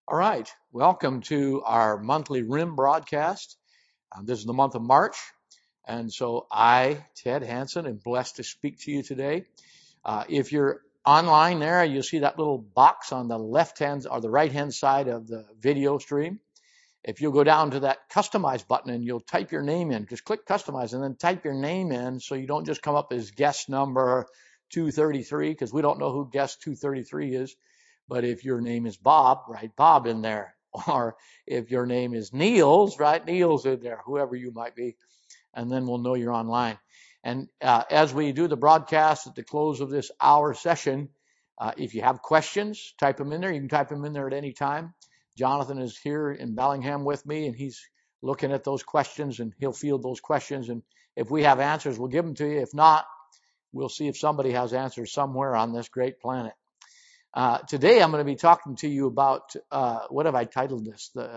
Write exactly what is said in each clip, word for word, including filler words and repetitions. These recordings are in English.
All right, welcome to our monthly R I M broadcast. Um, this is the month of March, and so I, Ted Hansen, am blessed to speak to you today. Uh, if you're online there, you'll see that little box on the left hand or the right hand side of the video stream. If you'll go down to that customize button and you'll type your name in, just click customize and then type your name in so you don't just come up as guest number two thirty-three, because we don't know who guest two thirty-three is. But if your name is Bob, write Bob in there. Or if your name is Niels, write Niels in there, whoever you might be. And then we'll know you're online. And uh, as we do the broadcast at the close of this hour session, uh, if you have questions, type them in there. You can type them in there at any time. Jonathan is here in Bellingham with me, and he's looking at those questions, and he'll field those questions. And if we have answers, we'll give them to you. If not, we'll see if somebody has answers somewhere on this great planet. Uh, today, I'm going to be talking to you about, uh, what have I titled this? The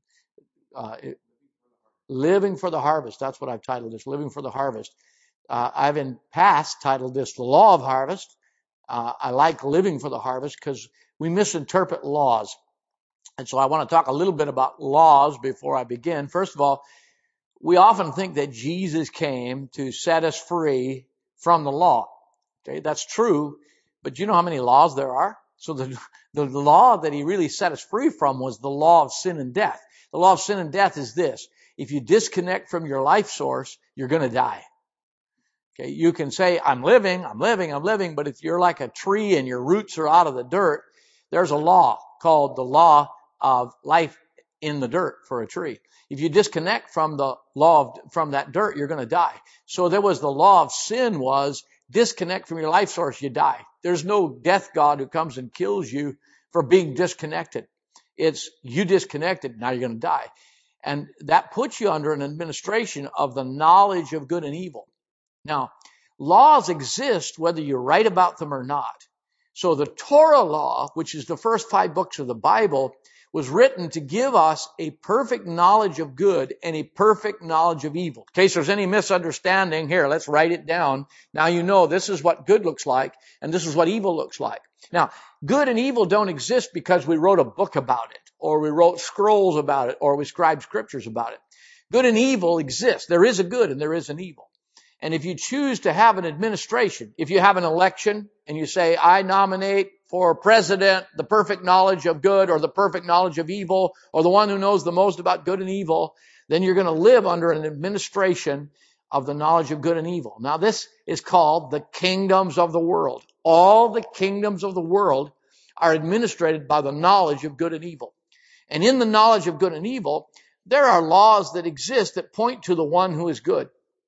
uh, it, Living for the Harvest. That's what I've titled this, Living for the Harvest. Uh, I've in past titled this The Law of Harvest. Uh, I like living for the harvest because we misinterpret laws. And so I want to talk a little bit about laws before I begin. First of all, we often think that Jesus came to set us free from the law. Okay, that's true, but you know how many laws there are? So the, the law that he really set us free from was the law of sin and death. The law of sin and death is this: if you disconnect from your life source, you're going to die. Okay, you can say, I'm living, I'm living, I'm living, but if you're like a tree and your roots are out of the dirt, there's a law called the law of life in the dirt for a tree. If you disconnect from the law of, from that dirt, you're going to die. So there was the law of sin was disconnect from your life source, you die. There's no death God who comes and kills you for being disconnected. It's you disconnected, now you're going to die. And that puts you under an administration of the knowledge of good and evil. Now, laws exist whether you write about them or not. So the Torah law, which is the first five books of the Bible, was written to give us a perfect knowledge of good and a perfect knowledge of evil. In case there's any misunderstanding, here, let's write it down. Now you know this is what good looks like and this is what evil looks like. Now, good and evil don't exist because we wrote a book about it, or we wrote scrolls about it, or we scribed scriptures about it. Good and evil exist. There is a good and there is an evil. And if you choose to have an administration, if you have an election and you say, I nominate for president the perfect knowledge of good or the perfect knowledge of evil or the one who knows the most about good and evil, then you're going to live under an administration of the knowledge of good and evil. Now, this is called the kingdoms of the world. All the kingdoms of the world are administrated by the knowledge of good and evil. And in the knowledge of good and evil, there are laws that exist that point to the one who is good.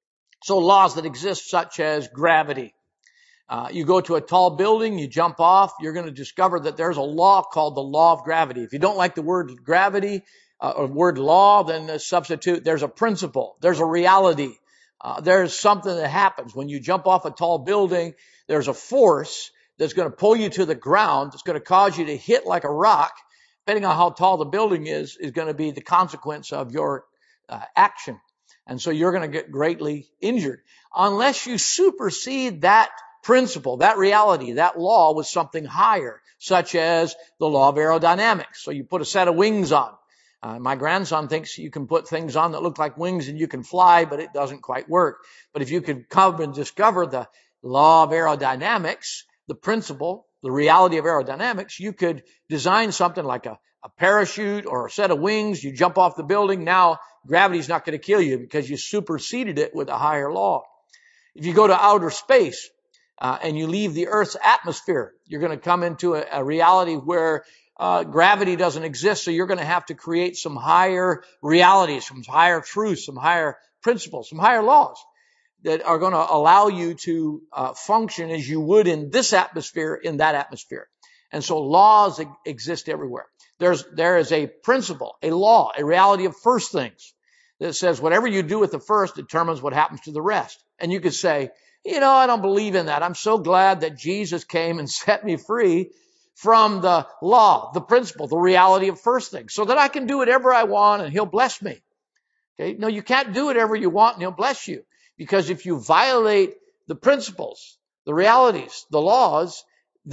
So laws that exist such as gravity. Uh, you go to a tall building, you jump off, you're going to discover that there's a law called the law of gravity. If you don't like the word gravity uh, or word law, then uh, substitute, there's a principle, there's a reality. Uh, there's something that happens. When you jump off a tall building, there's a force that's going to pull you to the ground, that's going to cause you to hit like a rock. Depending on how tall the building is, is going to be the consequence of your uh, action. And so you're going to get greatly injured unless you supersede that principle, that reality, that law with something higher, such as the law of aerodynamics. So you put a set of wings on. Uh, my grandson thinks you can put things on that look like wings and you can fly, but it doesn't quite work. But if you could come and discover the law of aerodynamics, the principle, the reality of aerodynamics, you could design something like a a parachute or a set of wings. You jump off the building. Now gravity's not going to kill you because you superseded it with a higher law. If you go to outer space uh, and you leave the Earth's atmosphere, you're going to come into a, a reality where uh, gravity doesn't exist. So you're going to have to create some higher realities, some higher truths, some higher principles, some higher laws that are going to allow you to uh, function as you would in this atmosphere, in that atmosphere. And so laws exist everywhere. There's, there is a principle, a law, a reality of first things that says whatever you do with the first determines what happens to the rest. And you could say, you know, I don't believe in that. I'm so glad that Jesus came and set me free from the law, the principle, the reality of first things, so that I can do whatever I want and he'll bless me. Okay. No, you can't do whatever you want and he'll bless you, because if you violate the principles, the realities, the laws that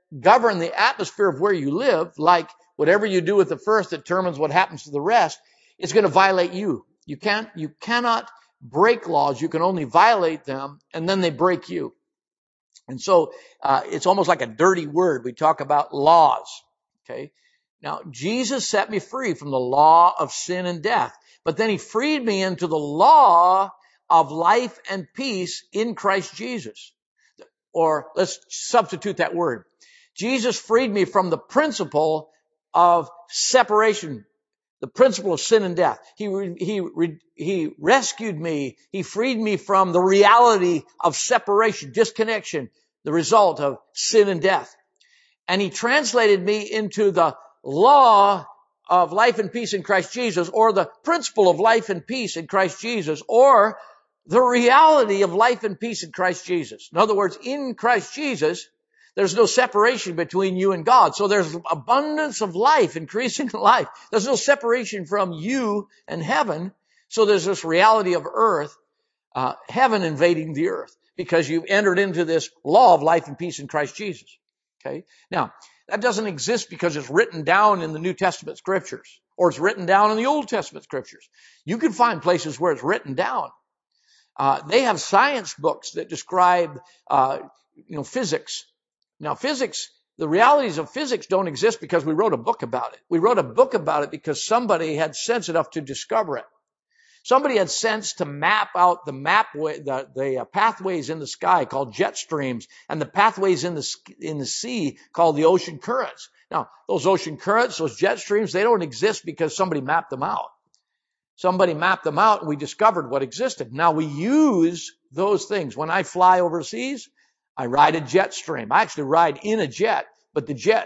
govern the atmosphere of where you live, like whatever you do with the first determines what happens to the rest, it's going to violate you. You can't, you cannot break laws. You can only violate them, and then they break you. And so uh, it's almost like a dirty word. We talk about laws. Okay. Now, Jesus set me free from the law of sin and death, but then he freed me into the law of life and peace in Christ Jesus. Or let's substitute that word. Jesus freed me from the principle of separation, the principle of sin and death. He, he, he rescued me. He freed me from the reality of separation, disconnection, the result of sin and death. And he translated me into the law of life and peace in Christ Jesus, or the principle of life and peace in Christ Jesus, or the reality of life and peace in Christ Jesus. In other words, in Christ Jesus, there's no separation between you and God. So there's abundance of life, increasing life. There's no separation from you and heaven. So there's this reality of earth, uh, heaven invading the earth, because you've entered into this law of life and peace in Christ Jesus. Okay. Now, that doesn't exist because it's written down in the New Testament scriptures, or it's written down in the Old Testament scriptures. You can find places where it's written down. Uh, they have science books that describe, uh, you know, physics. Now, physics, the realities of physics don't exist because we wrote a book about it. We wrote a book about it because somebody had sense enough to discover it. Somebody had sense to map out the mapway, the, the uh, pathways in the sky called jet streams, and the pathways in the in the sea called the ocean currents. Now, those ocean currents, those jet streams, they don't exist because somebody mapped them out. Somebody mapped them out, and we discovered what existed. Now, we use those things. When I fly overseas, I ride a jet stream. I actually ride in a jet, but the jet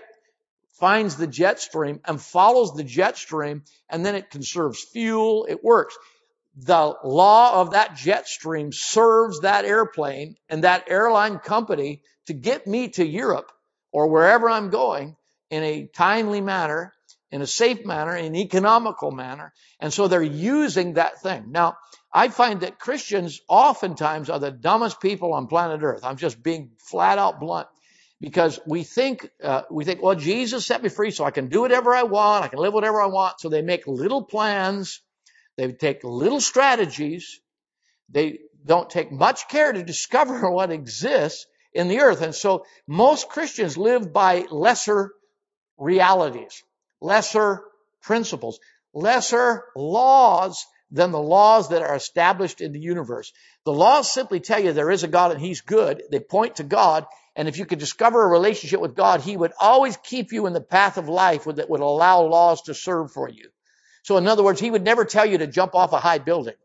finds the jet stream and follows the jet stream, and then it conserves fuel. It works. The law of that jet stream serves that airplane and that airline company to get me to Europe or wherever I'm going in a timely manner, in a safe manner, in an economical manner. And so they're using that thing. Now, I find that Christians oftentimes are the dumbest people on planet Earth. I'm just being flat out blunt, because we think, uh, we think, well, Jesus set me free so I can do whatever I want. I can live whatever I want. So they make little plans. They take little strategies. They don't take much care to discover what exists in the earth. And so most Christians live by lesser realities, lesser principles, lesser laws than the laws that are established in the universe. The laws simply tell you there is a God and he's good. They point to God. And if you could discover a relationship with God, he would always keep you in the path of life that would allow laws to serve for you. So in other words, he would never tell you to jump off a high building.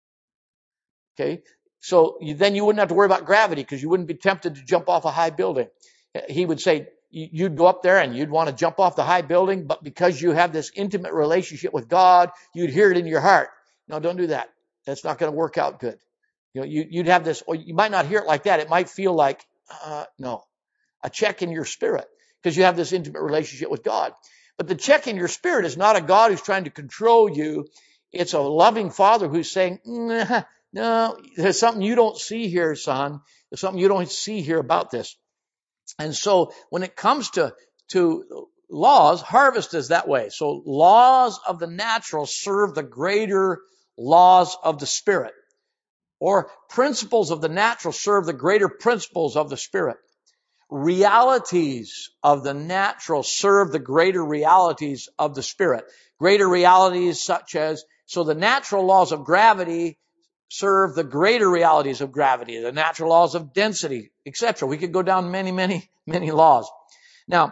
Okay. So you, then you wouldn't have to worry about gravity because you wouldn't be tempted to jump off a high building. He would say you'd go up there and you'd want to jump off the high building, but because you have this intimate relationship with God, you'd hear it in your heart. No, don't do that. That's not going to work out good. You know, you, you'd have this, or you might not hear it like that. It might feel like, uh, no, a check in your spirit because you have this intimate relationship with God. But the check in your spirit is not a God who's trying to control you. It's a loving Father who's saying, nah, no, there's something you don't see here, son. There's something you don't see here about this. And so when it comes to, to laws, harvest is that way. So laws of the natural serve the greater laws of the spirit. Or principles of the natural serve the greater principles of the spirit. Realities of the natural serve the greater realities of the spirit. Greater realities such as, so the natural laws of gravity serve the greater realities of gravity, the natural laws of density, et cetera. We could go down many, many, many laws. Now,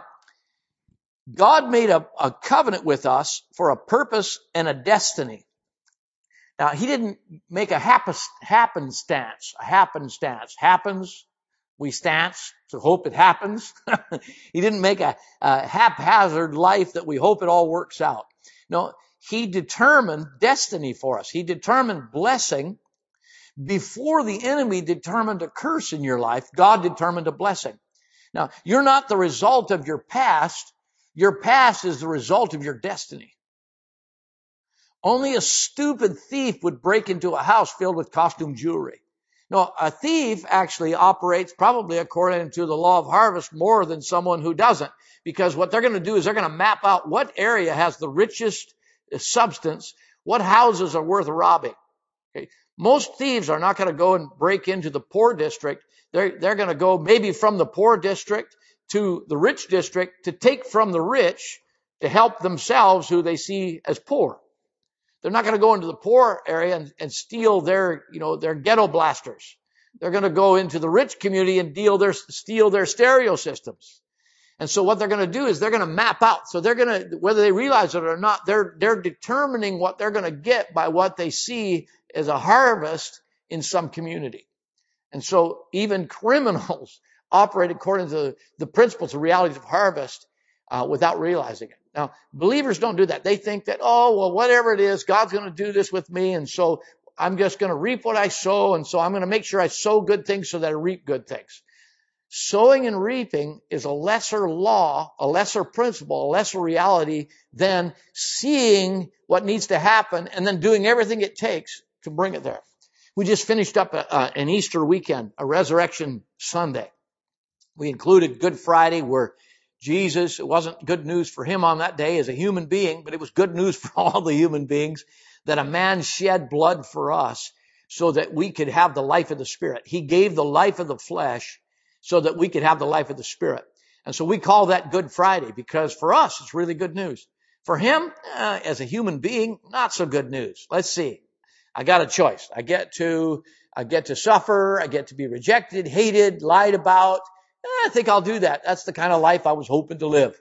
God made a, a covenant with us for a purpose and a destiny. Now, he didn't make a happenstance, a happenstance. Happens, we stance to hope it happens. He didn't make a, a haphazard life that we hope it all works out. No, he determined destiny for us. He determined blessing. Before the enemy determined a curse in your life, God determined a blessing. Now, you're not the result of your past. Your past is the result of your destiny. Only a stupid thief would break into a house filled with costume jewelry. No, a thief actually operates probably according to the law of harvest more than someone who doesn't, because what they're going to do is they're going to map out what area has the richest substance, what houses are worth robbing. Okay. Most thieves are not going to go and break into the poor district. They're, they're going to go maybe from the poor district to the rich district to take from the rich to help themselves who they see as poor. They're not going to go into the poor area and, and steal their, you know, their ghetto blasters. They're going to go into the rich community and deal their, steal their stereo systems. And so what they're going to do is they're going to map out. So they're going to, whether they realize it or not, they're, they're determining what they're going to get by what they see as a harvest in some community. And so even criminals operate according to the principles, the realities of harvest, uh, without realizing it. Now, believers don't do that. They think that, oh, well, whatever it is, God's going to do this with me. And so I'm just going to reap what I sow. And so I'm going to make sure I sow good things so that I reap good things. Sowing and reaping is a lesser law, a lesser principle, a lesser reality than seeing what needs to happen and then doing everything it takes to bring it there. We just finished up a, uh, an Easter weekend, a Resurrection Sunday. We included Good Friday, where Jesus, it wasn't good news for him on that day as a human being, but it was good news for all the human beings that a man shed blood for us so that we could have the life of the Spirit. He gave the life of the flesh so that we could have the life of the Spirit. And so we call that Good Friday because for us, it's really good news. For him, uh, as a human being, not so good news. Let's see. I got a choice. I get to, I get to suffer. I get to be rejected, hated, lied about. I think I'll do that. That's the kind of life I was hoping to live.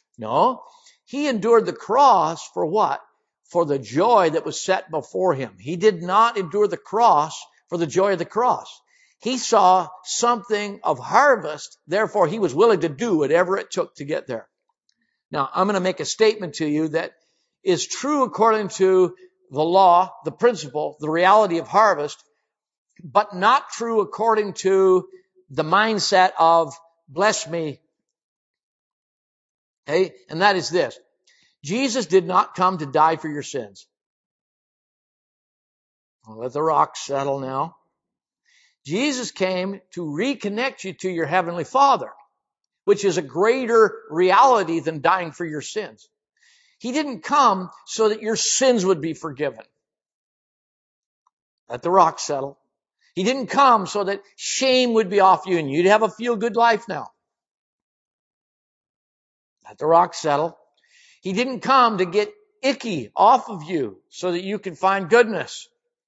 No, he endured the cross for what? For the joy that was set before him. He did not endure the cross for the joy of the cross. He saw something of harvest. Therefore, he was willing to do whatever it took to get there. Now, I'm going to make a statement to you that is true according to the law, the principle, the reality of harvest, but not true according to the mindset of bless me. Okay? And that is this. Jesus did not come to die for your sins. I'll let the rocks settle now. Jesus came to reconnect you to your Heavenly Father, which is a greater reality than dying for your sins. He didn't come so that your sins would be forgiven. Let the rocks settle. He didn't come so that shame would be off you and you'd have a feel-good life now. Let the rocks settle. He didn't come to get icky off of you so that you could find goodness.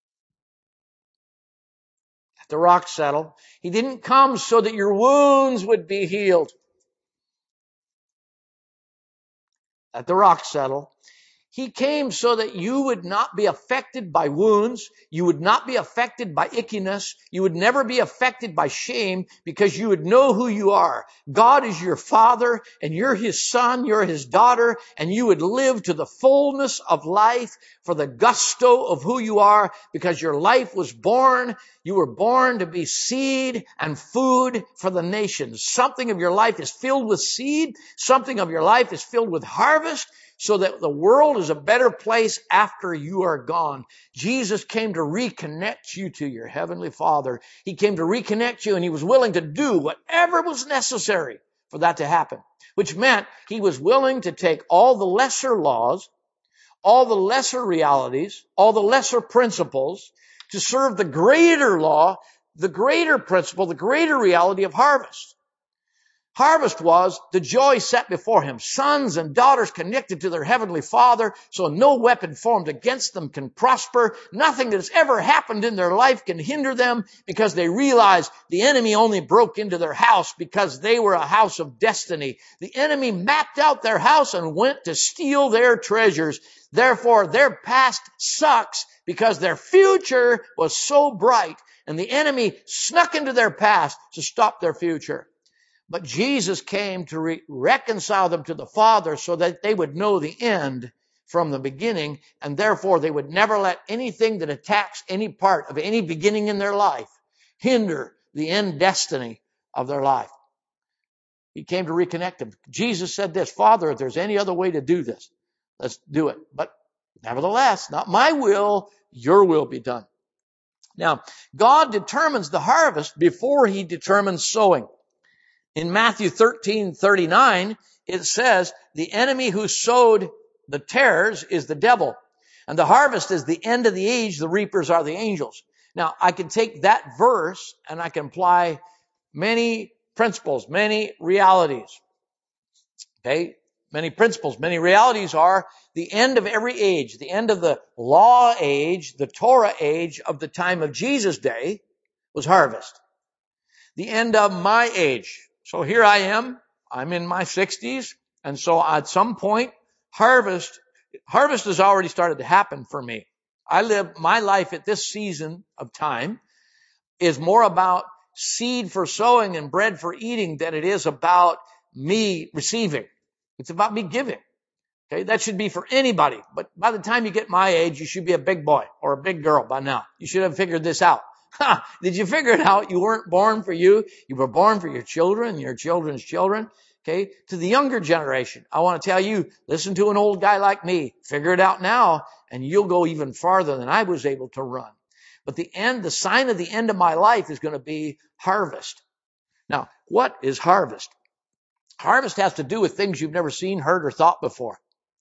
Let the rocks settle. He didn't come so that your wounds would be healed. Let the rocks settle. He came so that you would not be affected by wounds. You would not be affected by ickiness. You would never be affected by shame because you would know who you are. God is your Father and you're His son, you're His daughter, and you would live to the fullness of life for the gusto of who you are because your life was born. You were born to be seed and food for the nations. Something of your life is filled with seed. Something of your life is filled with harvest, so that the world is a better place after you are gone. Jesus came to reconnect you to your Heavenly Father. He came to reconnect you, and He was willing to do whatever was necessary for that to happen, which meant He was willing to take all the lesser laws, all the lesser realities, all the lesser principles to serve the greater law, the greater principle, the greater reality of harvest. Harvest was the joy set before Him. Sons and daughters connected to their Heavenly Father, so no weapon formed against them can prosper. Nothing that has ever happened in their life can hinder them because they realize the enemy only broke into their house because they were a house of destiny. The enemy mapped out their house and went to steal their treasures. Therefore, their past sucks because their future was so bright, and the enemy snuck into their past to stop their future. But Jesus came to re- reconcile them to the Father so that they would know the end from the beginning, and therefore they would never let anything that attacks any part of any beginning in their life hinder the end destiny of their life. He came to reconnect them. Jesus said this, Father, if there's any other way to do this, let's do it. But nevertheless, not my will, your will be done. Now, God determines the harvest before he determines sowing. In Matthew thirteen thirty-nine, it says, the enemy who sowed the tares is the devil, and the harvest is the end of the age, the reapers are the angels. Now, I can take that verse and I can apply many principles, many realities. Okay? Many principles, many realities are the end of every age, the end of the law age, the Torah age of the time of Jesus' day was harvest. The end of my age. So here I am, I'm in my sixties, and so at some point, harvest, harvest has already started to happen for me. I live my life at this season of time is more about seed for sowing and bread for eating than it is about me receiving. It's about me giving. Okay, that should be for anybody. But by the time you get my age, you should be a big boy or a big girl by now. You should have figured this out. Ha! Did you figure it out? You weren't born for you. You were born for your children, your children's children. Okay, to the younger generation, I want to tell you, listen to an old guy like me. Figure it out now, and you'll go even farther than I was able to run. But the end, the sign of the end of my life is going to be harvest. Now, what is harvest? Harvest has to do with things you've never seen, heard, or thought before.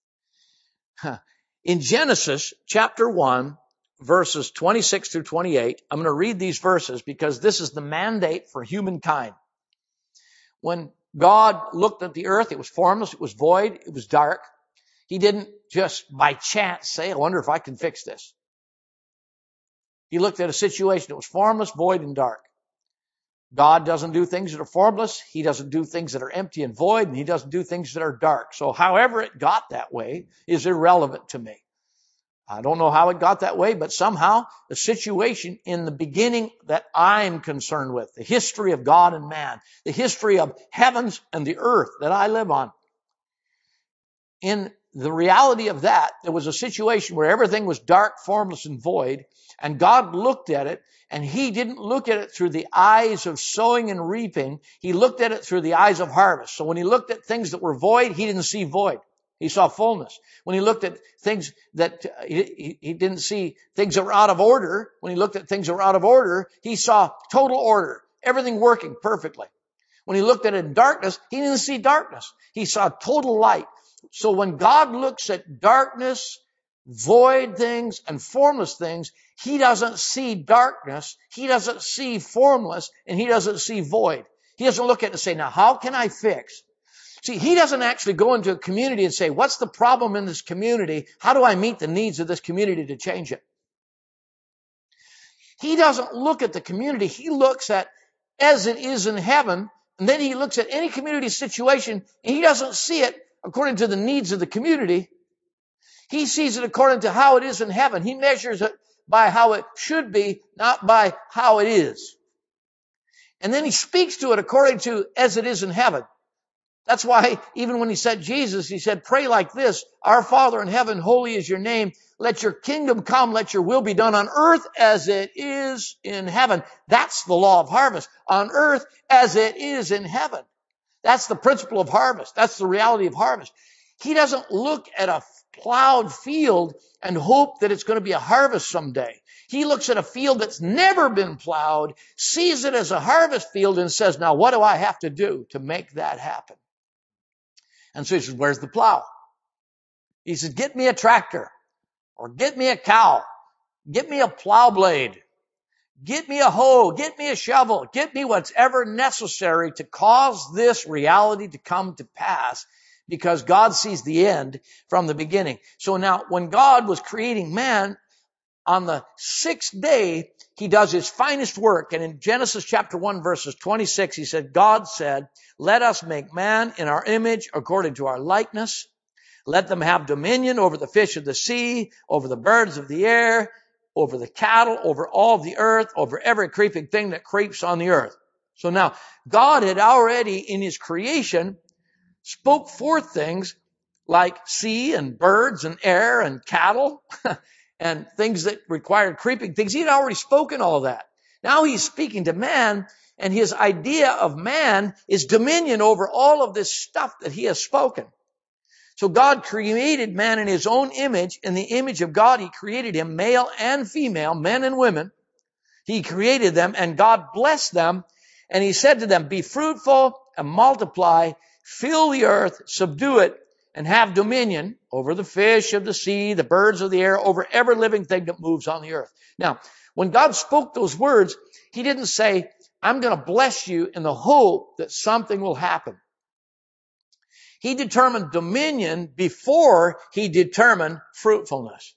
In Genesis chapter one, verses twenty-six through twenty-eight, I'm going to read these verses because this is the mandate for humankind. When God looked at the earth, it was formless, it was void, it was dark. He didn't just by chance say, I wonder if I can fix this. He looked at a situation that was formless, void, and dark. God doesn't do things that are formless. He doesn't do things that are empty and void, and he doesn't do things that are dark. So however it got that way is irrelevant to me. I don't know how it got that way, but somehow the situation in the beginning that I'm concerned with, the history of God and man, the history of heavens and the earth that I live on, in the reality of that, there was a situation where everything was dark, formless, and void, and God looked at it, and he didn't look at it through the eyes of sowing and reaping. He looked at it through the eyes of harvest. So when he looked at things that were void, he didn't see void. He saw fullness. When he looked at things that, he, he didn't see things that were out of order. When he looked at things that were out of order, he saw total order. Everything working perfectly. When he looked at it in darkness, he didn't see darkness. He saw total light. So when God looks at darkness, void things, and formless things, he doesn't see darkness, he doesn't see formless, and he doesn't see void. He doesn't look at it and say, now how can I fix? See, he doesn't actually go into a community and say, what's the problem in this community? How do I meet the needs of this community to change it? He doesn't look at the community. He looks at as it is in heaven, and then he looks at any community situation, and he doesn't see it according to the needs of the community. He sees it according to how it is in heaven. He measures it by how it should be, not by how it is. And then he speaks to it according to as it is in heaven. That's why even when he said Jesus, he said, pray like this, our Father in heaven, holy is your name. Let your kingdom come, let your will be done on earth as it is in heaven. That's the law of harvest. On earth as it is in heaven. That's the principle of harvest. That's the reality of harvest. He doesn't look at a plowed field and hope that it's going to be a harvest someday. He looks at a field that's never been plowed, sees it as a harvest field, and says, now what do I have to do to make that happen? And so he says, where's the plow? He says, get me a tractor, or get me a cow, get me a plow blade, get me a hoe, get me a shovel, get me whatever necessary to cause this reality to come to pass, because God sees the end from the beginning. So now, when God was creating man, on the sixth day, he does his finest work. And in Genesis chapter one, verses twenty-six, he said, God said, let us make man in our image according to our likeness. Let them have dominion over the fish of the sea, over the birds of the air, over the cattle, over all the earth, over every creeping thing that creeps on the earth. So now, God had already in his creation spoke forth things like sea and birds and air and cattle and things that required creeping things. He had already spoken all of that. Now he's speaking to man, and his idea of man is dominion over all of this stuff that he has spoken. So God created man in his own image. In the image of God, he created him, male and female, men and women. He created them, and God blessed them, and he said to them, be fruitful and multiply, fill the earth, subdue it, and have dominion over the fish of the sea, the birds of the air, over every living thing that moves on the earth. Now, when God spoke those words, he didn't say, I'm going to bless you in the hope that something will happen. He determined dominion before he determined fruitfulness.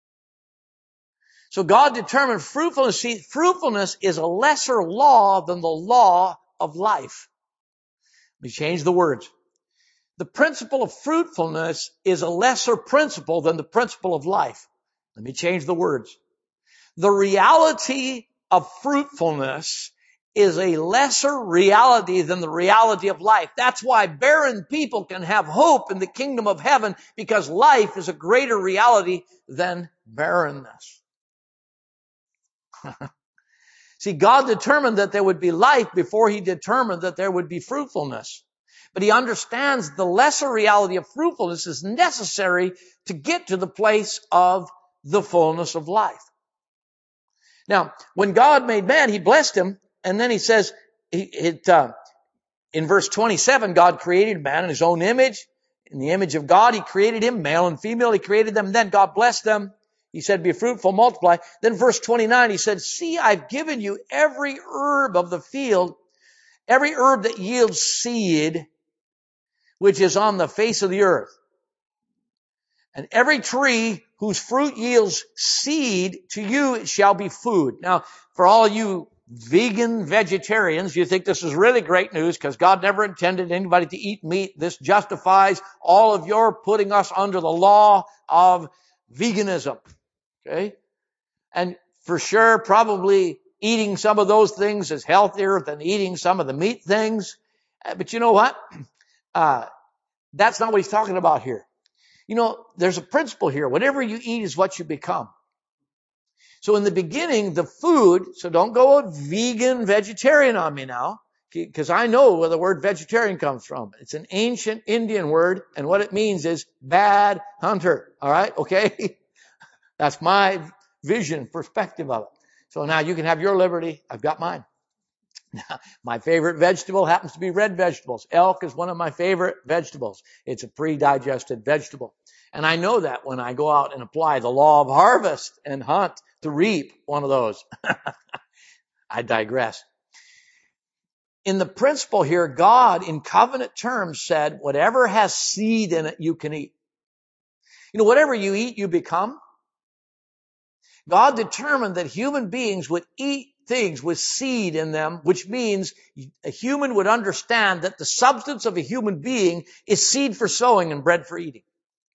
So God determined fruitfulness. See, fruitfulness is a lesser law than the law of life. Let me change the words. The principle of fruitfulness is a lesser principle than the principle of life. Let me change the words. The reality of fruitfulness is a lesser reality than the reality of life. That's why barren people can have hope in the kingdom of heaven, because life is a greater reality than barrenness. See, God determined that there would be life before he determined that there would be fruitfulness. But he understands the lesser reality of fruitfulness is necessary to get to the place of the fullness of life. Now, when God made man, he blessed him, and then he says, it, uh, in verse twenty-seven, God created man in his own image. In the image of God, he created him, male and female, he created them. Then God blessed them. He said, be fruitful, multiply. Then verse twenty-nine, he said, see, I've given you every herb of the field, every herb that yields seed, which is on the face of the earth. And every tree whose fruit yields seed, to you it shall be food. Now, for all you vegan vegetarians, you think this is really great news because God never intended anybody to eat meat. This justifies all of your putting us under the law of veganism. Okay? And for sure, probably eating some of those things is healthier than eating some of the meat things. But you know what? Uh, that's not what he's talking about here. You know, there's a principle here. Whatever you eat is what you become. So in the beginning, the food, so don't go vegan, vegetarian on me now, because I know where the word vegetarian comes from. It's an ancient Indian word, and what it means is bad hunter. All right? Okay? That's my vision, perspective of it. So now you can have your liberty. I've got mine. Now, my favorite vegetable happens to be red vegetables. Elk is one of my favorite vegetables. It's a pre-digested vegetable. And I know that when I go out and apply the law of harvest and hunt to reap one of those. I digress. In the principle here, God in covenant terms said, whatever has seed in it, you can eat. You know, whatever you eat, you become. God determined that human beings would eat things with seed in them, which means a human would understand that the substance of a human being is seed for sowing and bread for eating.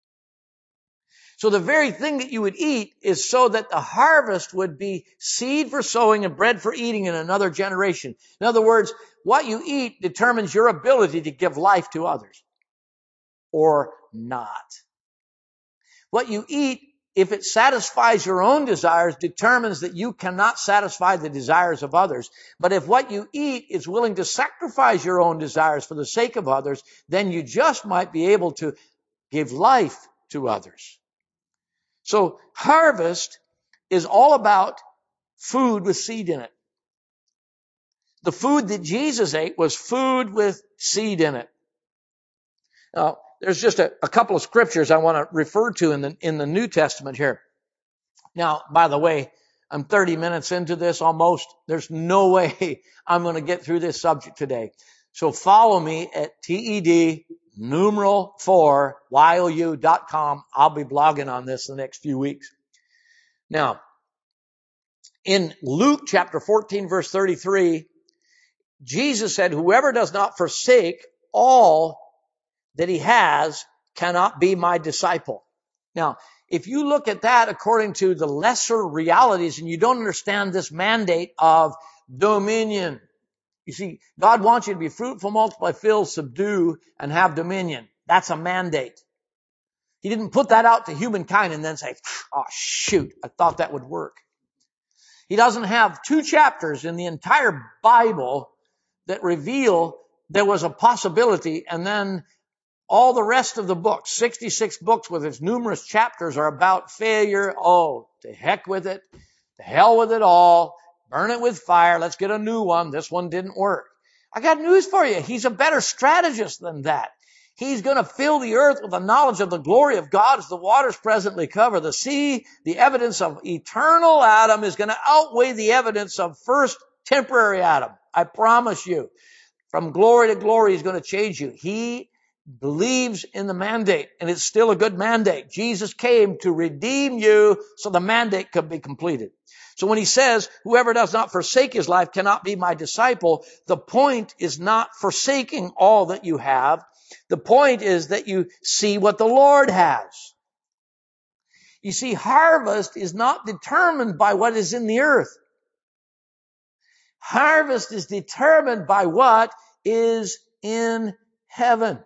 So the very thing that you would eat is so that the harvest would be seed for sowing and bread for eating in another generation. In other words, what you eat determines your ability to give life to others or not. What you eat, if it satisfies your own desires, determines that you cannot satisfy the desires of others. But if what you eat is willing to sacrifice your own desires for the sake of others, then you just might be able to give life to others. So harvest is all about food with seed in it. The food that Jesus ate was food with seed in it. Now, there's just a, a couple of scriptures I want to refer to in the, in the New Testament here. Now, by the way, I'm thirty minutes into this almost. There's no way I'm going to get through this subject today. So follow me at T E D numeral four Y O U dot com. I'll be blogging on this the next few weeks. Now, in Luke chapter fourteen, verse thirty-three, Jesus said, whoever does not forsake all that he has cannot be my disciple. Now, if you look at that according to the lesser realities and you don't understand this mandate of dominion, you see, God wants you to be fruitful, multiply, fill, subdue, and have dominion. That's a mandate. He didn't put that out to humankind and then say, oh, shoot, I thought that would work. He doesn't have two chapters in the entire Bible that reveal there was a possibility, and then all the rest of the books, sixty-six books with its numerous chapters, are about failure. Oh, to heck with it. To hell with it all. burn it with fire. Let's get a new one. This one didn't work. I got news for you. He's a better strategist than that. He's going to fill the earth with the knowledge of the glory of God as the waters presently cover the sea. The evidence of eternal Adam is going to outweigh the evidence of first temporary Adam. I promise you. From glory to glory, he's going to change you. He believes in the mandate, and it's still a good mandate. Jesus came to redeem you so the mandate could be completed. So when he says, whoever does not forsake his life cannot be my disciple, the point is not forsaking all that you have. The point is that you see what the Lord has. You see, harvest is not determined by what is in the earth. Harvest is determined by what is in heaven.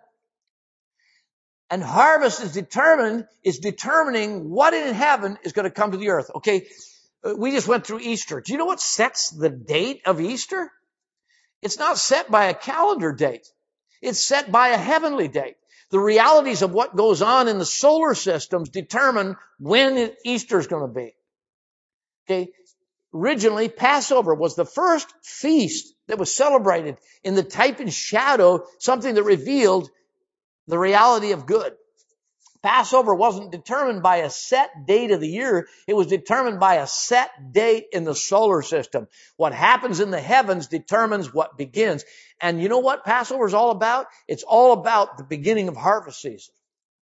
And harvest is determined, is determining what in heaven is going to come to the earth. Okay, we just went through Easter. Do you know what sets the date of Easter? It's not set by a calendar date. It's set by a heavenly date. The realities of what goes on in the solar systems determine when Easter is going to be. Okay, originally Passover was the first feast that was celebrated in the type and shadow, something that revealed the reality of good. Passover wasn't determined by a set date of the year. It was determined by a set date in the solar system. What happens in the heavens determines what begins. And you know what Passover is all about? It's all about the beginning of harvest season.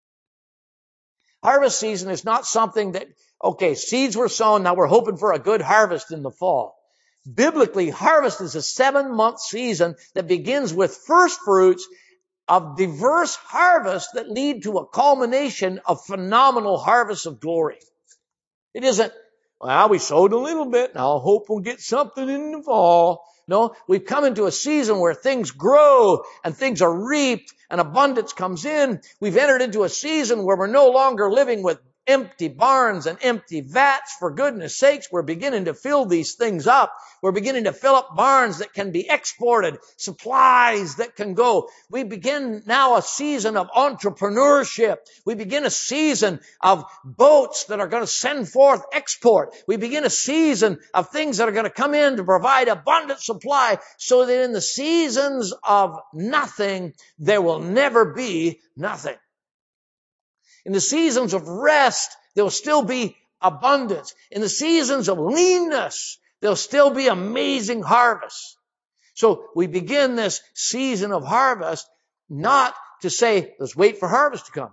Harvest season is not something that, okay, seeds were sown, now we're hoping for a good harvest in the fall. Biblically, harvest is a seven-month season that begins with first fruits of diverse harvests that lead to a culmination of phenomenal harvests of glory. It isn't, well, we sowed a little bit, now I hope we'll get something in the fall. No, we've come into a season where things grow and things are reaped and abundance comes in. We've entered into a season where we're no longer living with empty barns and empty vats. For goodness sakes, we're beginning to fill these things up. We're beginning to fill up barns that can be exported, supplies that can go. We begin now a season of entrepreneurship. We begin a season of boats that are going to send forth export. We begin a season of things that are going to come in to provide abundant supply, so that in the seasons of nothing, there will never be nothing. In the seasons of rest, there will still be abundance. In the seasons of leanness, there'll still be amazing harvests. So we begin this season of harvest not to say, let's wait for harvest to come.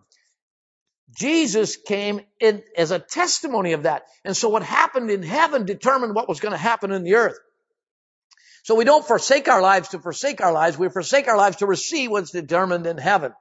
Jesus came in as a testimony of that. And so what happened in heaven determined what was going to happen in the earth. So we don't forsake our lives to forsake our lives. We forsake our lives to receive what's determined in heaven.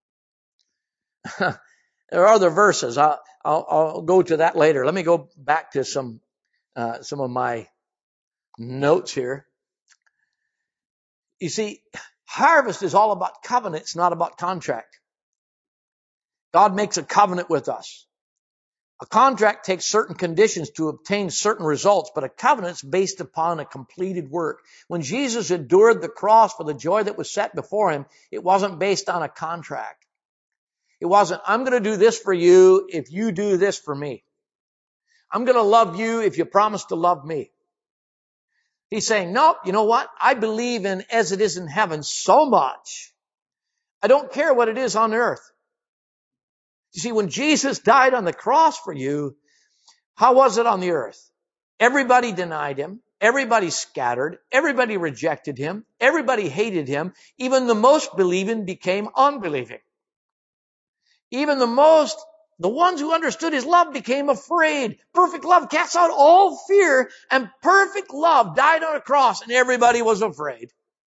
There are other verses. I'll, I'll, I'll go to that later. Let me go back to some, uh, some of my notes here. You see, harvest is all about covenant. It's not about contract. God makes a covenant with us. A contract takes certain conditions to obtain certain results, but a covenant is based upon a completed work. When Jesus endured the cross for the joy that was set before him, it wasn't based on a contract. It wasn't, I'm going to do this for you if you do this for me. I'm going to love you if you promise to love me. He's saying, no, you know what? I believe in as it is in heaven so much. I don't care what it is on earth. You see, when Jesus died on the cross for you, how was it on the earth? Everybody denied him. Everybody scattered. Everybody rejected him. Everybody hated him. Even the most believing became unbelieving. Even the most, the ones who understood his love became afraid. Perfect love casts out all fear, and perfect love died on a cross, and everybody was afraid.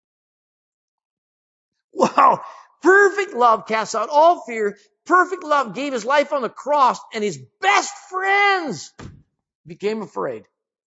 Wow. Perfect love casts out all fear. Perfect love gave his life on the cross, and his best friends became afraid.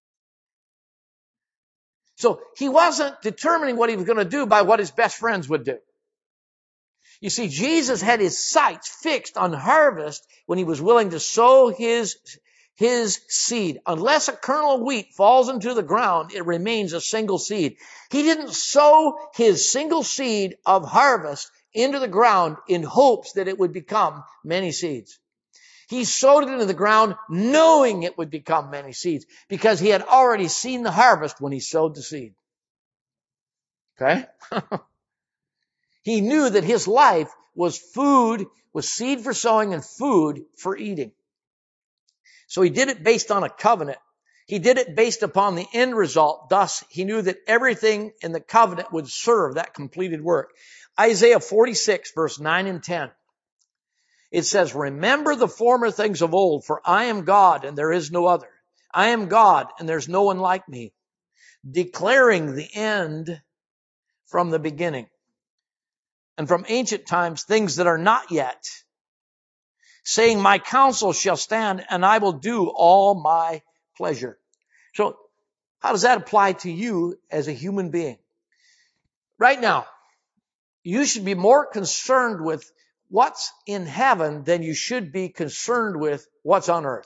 So he wasn't determining what he was going to do by what his best friends would do. You see, Jesus had his sights fixed on harvest when he was willing to sow his, his seed. Unless a kernel of wheat falls into the ground, it remains a single seed. He didn't sow his single seed of harvest into the ground in hopes that it would become many seeds. He sowed it into the ground knowing it would become many seeds because he had already seen the harvest when he sowed the seed. Okay? He knew that his life was food, was seed for sowing and food for eating. So he did it based on a covenant. He did it based upon the end result. Thus, he knew that everything in the covenant would serve that completed work. Isaiah forty-six, verse nine and ten. It says, remember the former things of old, for I am God and there is no other. I am God and there's no one like me, declaring the end from the beginning, and from ancient times things that are not yet, saying, my counsel shall stand and I will do all my pleasure. So how does that apply to you as a human being? Right now, you should be more concerned with what's in heaven than you should be concerned with what's on earth.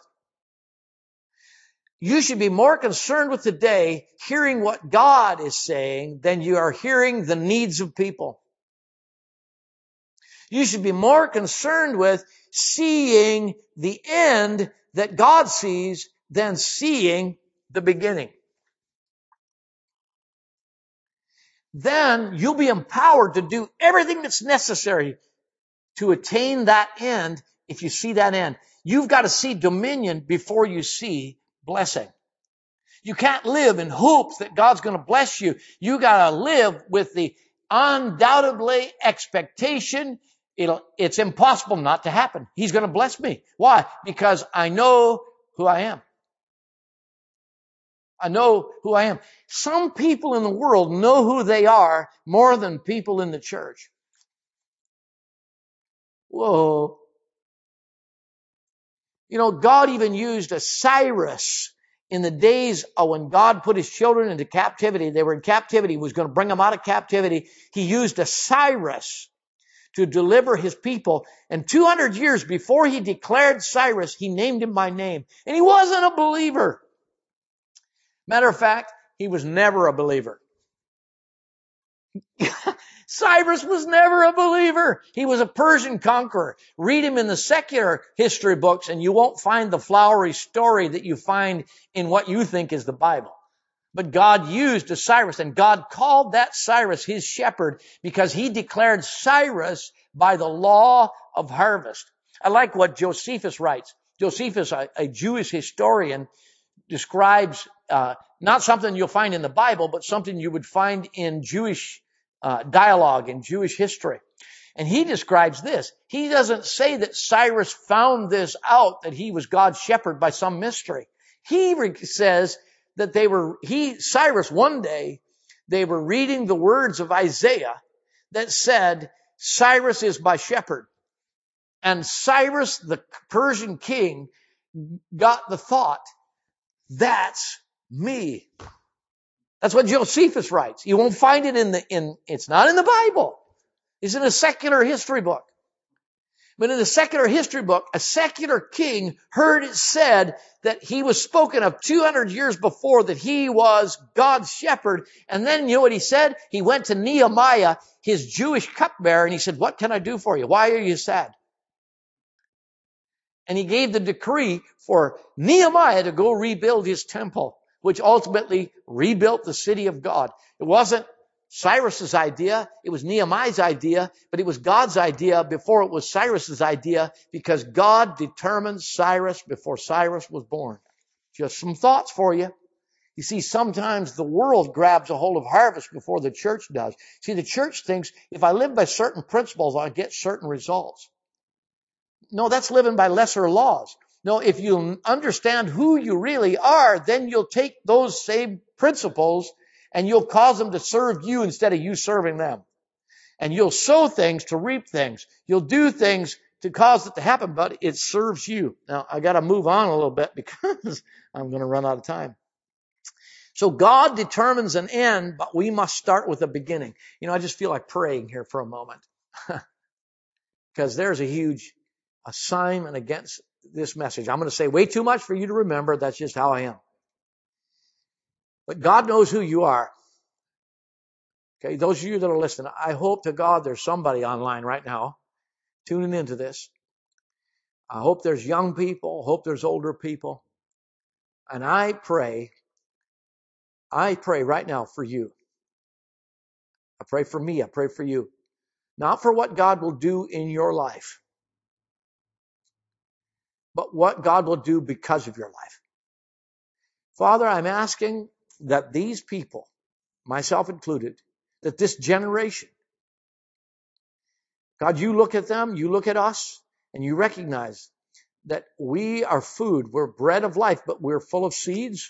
You should be more concerned with today hearing what God is saying than you are hearing the needs of people. You should be more concerned with seeing the end that God sees than seeing the beginning. Then you'll be empowered to do everything that's necessary to attain that end. If you see that end, you've got to see dominion before you see blessing. You can't live in hopes that God's going to bless you. You got to live with the undoubtedly expectation It'll, it's impossible not to happen. He's going to bless me. Why? Because I know who I am. I know who I am. Some people in the world know who they are more than people in the church. Whoa. You know, God even used a Cyrus in the days of when God put his children into captivity. They were in captivity. He was going to bring them out of captivity. He used a Cyrus to deliver his people. And two hundred years before he declared Cyrus, he named him by name. And he wasn't a believer. Matter of fact, he was never a believer. Cyrus was never a believer. He was a Persian conqueror. Read him in the secular history books and you won't find the flowery story that you find in what you think is the Bible. But God used a Cyrus, and God called that Cyrus his shepherd because he declared Cyrus by the law of harvest. I like what Josephus writes. Josephus, a, a Jewish historian, describes uh, not something you'll find in the Bible, but something you would find in Jewish uh, dialogue, in Jewish history. And he describes this. He doesn't say that Cyrus found this out, that he was God's shepherd by some mystery. He re- says that they were, he, Cyrus, one day, they were reading the words of Isaiah that said, Cyrus is my shepherd. And Cyrus, the Persian king, got the thought, that's me. That's what Josephus writes. You won't find it in the, in, it's not in the Bible. It's in a secular history book. But in the secular history book, a secular king heard it said that he was spoken of two hundred years before, that he was God's shepherd. And then you know what he said? He went to Nehemiah, his Jewish cupbearer, and he said, what can I do for you? Why are you sad? And he gave the decree for Nehemiah to go rebuild his temple, which ultimately rebuilt the city of God. It wasn't Cyrus's idea. It was Nehemiah's idea, but it was God's idea before it was Cyrus's idea, because God determined Cyrus before Cyrus was born. Just some thoughts for you. You see, sometimes the world grabs a hold of harvest before the church does. See, the church thinks if I live by certain principles, I'll get certain results. No, that's living by lesser laws. No, if you understand who you really are, then you'll take those same principles and you'll cause them to serve you instead of you serving them. And you'll sow things to reap things. You'll do things to cause it to happen, but it serves you. Now, I got to move on a little bit because I'm going to run out of time. So God determines an end, but we must start with a beginning. You know, I just feel like praying here for a moment because there's a huge assignment against this message. I'm going to say way too much for you to remember. That's just how I am. But God knows who you are. Okay, those of you that are listening, I hope to God there's somebody online right now tuning into this. I hope there's young people. I hope there's older people. And I pray, I pray right now for you. I pray for me. I pray for you. Not for what God will do in your life, but what God will do because of your life. Father, I'm asking that these people, myself included, that this generation, God, you look at them, you look at us, and you recognize that we are food. We're bread of life, but we're full of seeds.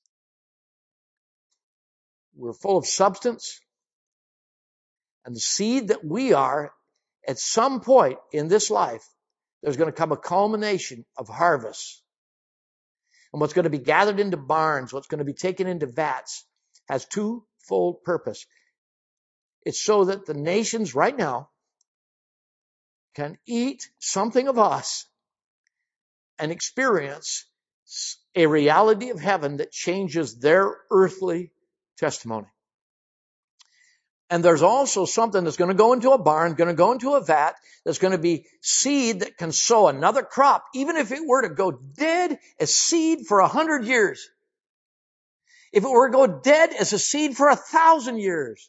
We're full of substance. And the seed that we are, at some point in this life, there's going to come a culmination of harvest. And what's going to be gathered into barns, what's going to be taken into vats, has twofold purpose. It's so that the nations right now can eat something of us and experience a reality of heaven that changes their earthly testimony. And there's also something that's going to go into a barn, going to go into a vat, that's going to be seed that can sow another crop, even if it were to go dead as seed for a hundred years. If it were to go dead as a seed for a thousand years.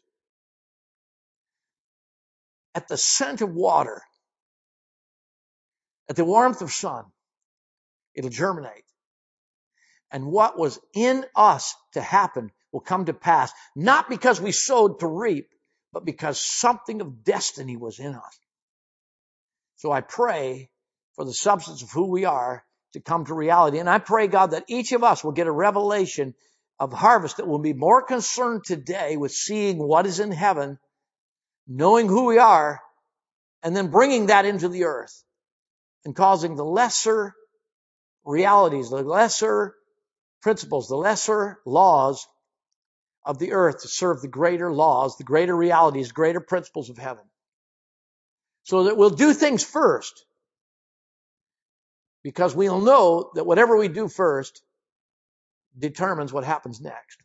At the scent of water, at the warmth of sun, it'll germinate. And what was in us to happen will come to pass, not because we sowed to reap, but because something of destiny was in us. So I pray for the substance of who we are to come to reality. And I pray, God, that each of us will get a revelation of harvest that will be more concerned today with seeing what is in heaven, knowing who we are, and then bringing that into the earth and causing the lesser realities, the lesser principles, the lesser laws of the earth to serve the greater laws, the greater realities, greater principles of heaven. So that we'll do things first, because we'll know that whatever we do first determines what happens next.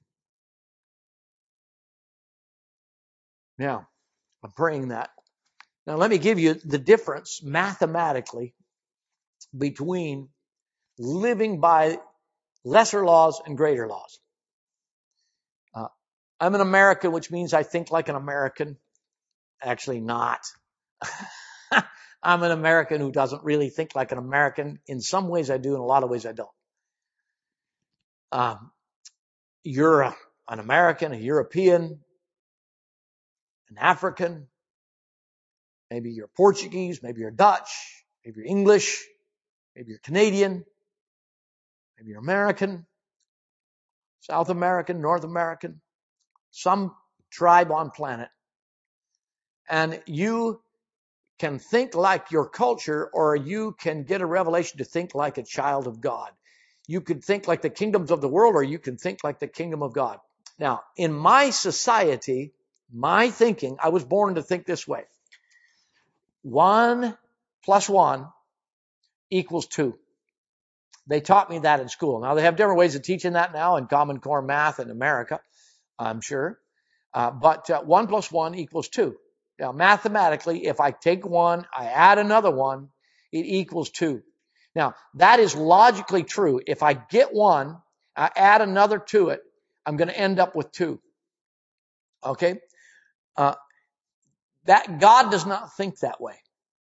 Now, I'm praying that. Now, let me give you the difference mathematically between living by lesser laws and greater laws. Uh, I'm an American, which means I think like an American. Actually not. I'm an American who doesn't really think like an American. In some ways I do, in a lot of ways I don't. Um, you're a, an American, a European, an African, maybe you're Portuguese, maybe you're Dutch, maybe you're English, maybe you're Canadian, maybe you're American, South American, North American, some tribe on planet. And you can think like your culture, or you can get a revelation to think like a child of God. You could think like the kingdoms of the world, or you can think like the kingdom of God. Now, in my society, my thinking, I was born to think this way. One plus one equals two. They taught me that in school. Now, they have different ways of teaching that now in Common Core math in America, I'm sure. Uh, but uh, one plus one equals two. Now, mathematically, if I take one, I add another one, it equals two. Now, that is logically true. If I get one, I add another to it, I'm going to end up with two. Okay? Uh, that God does not think that way.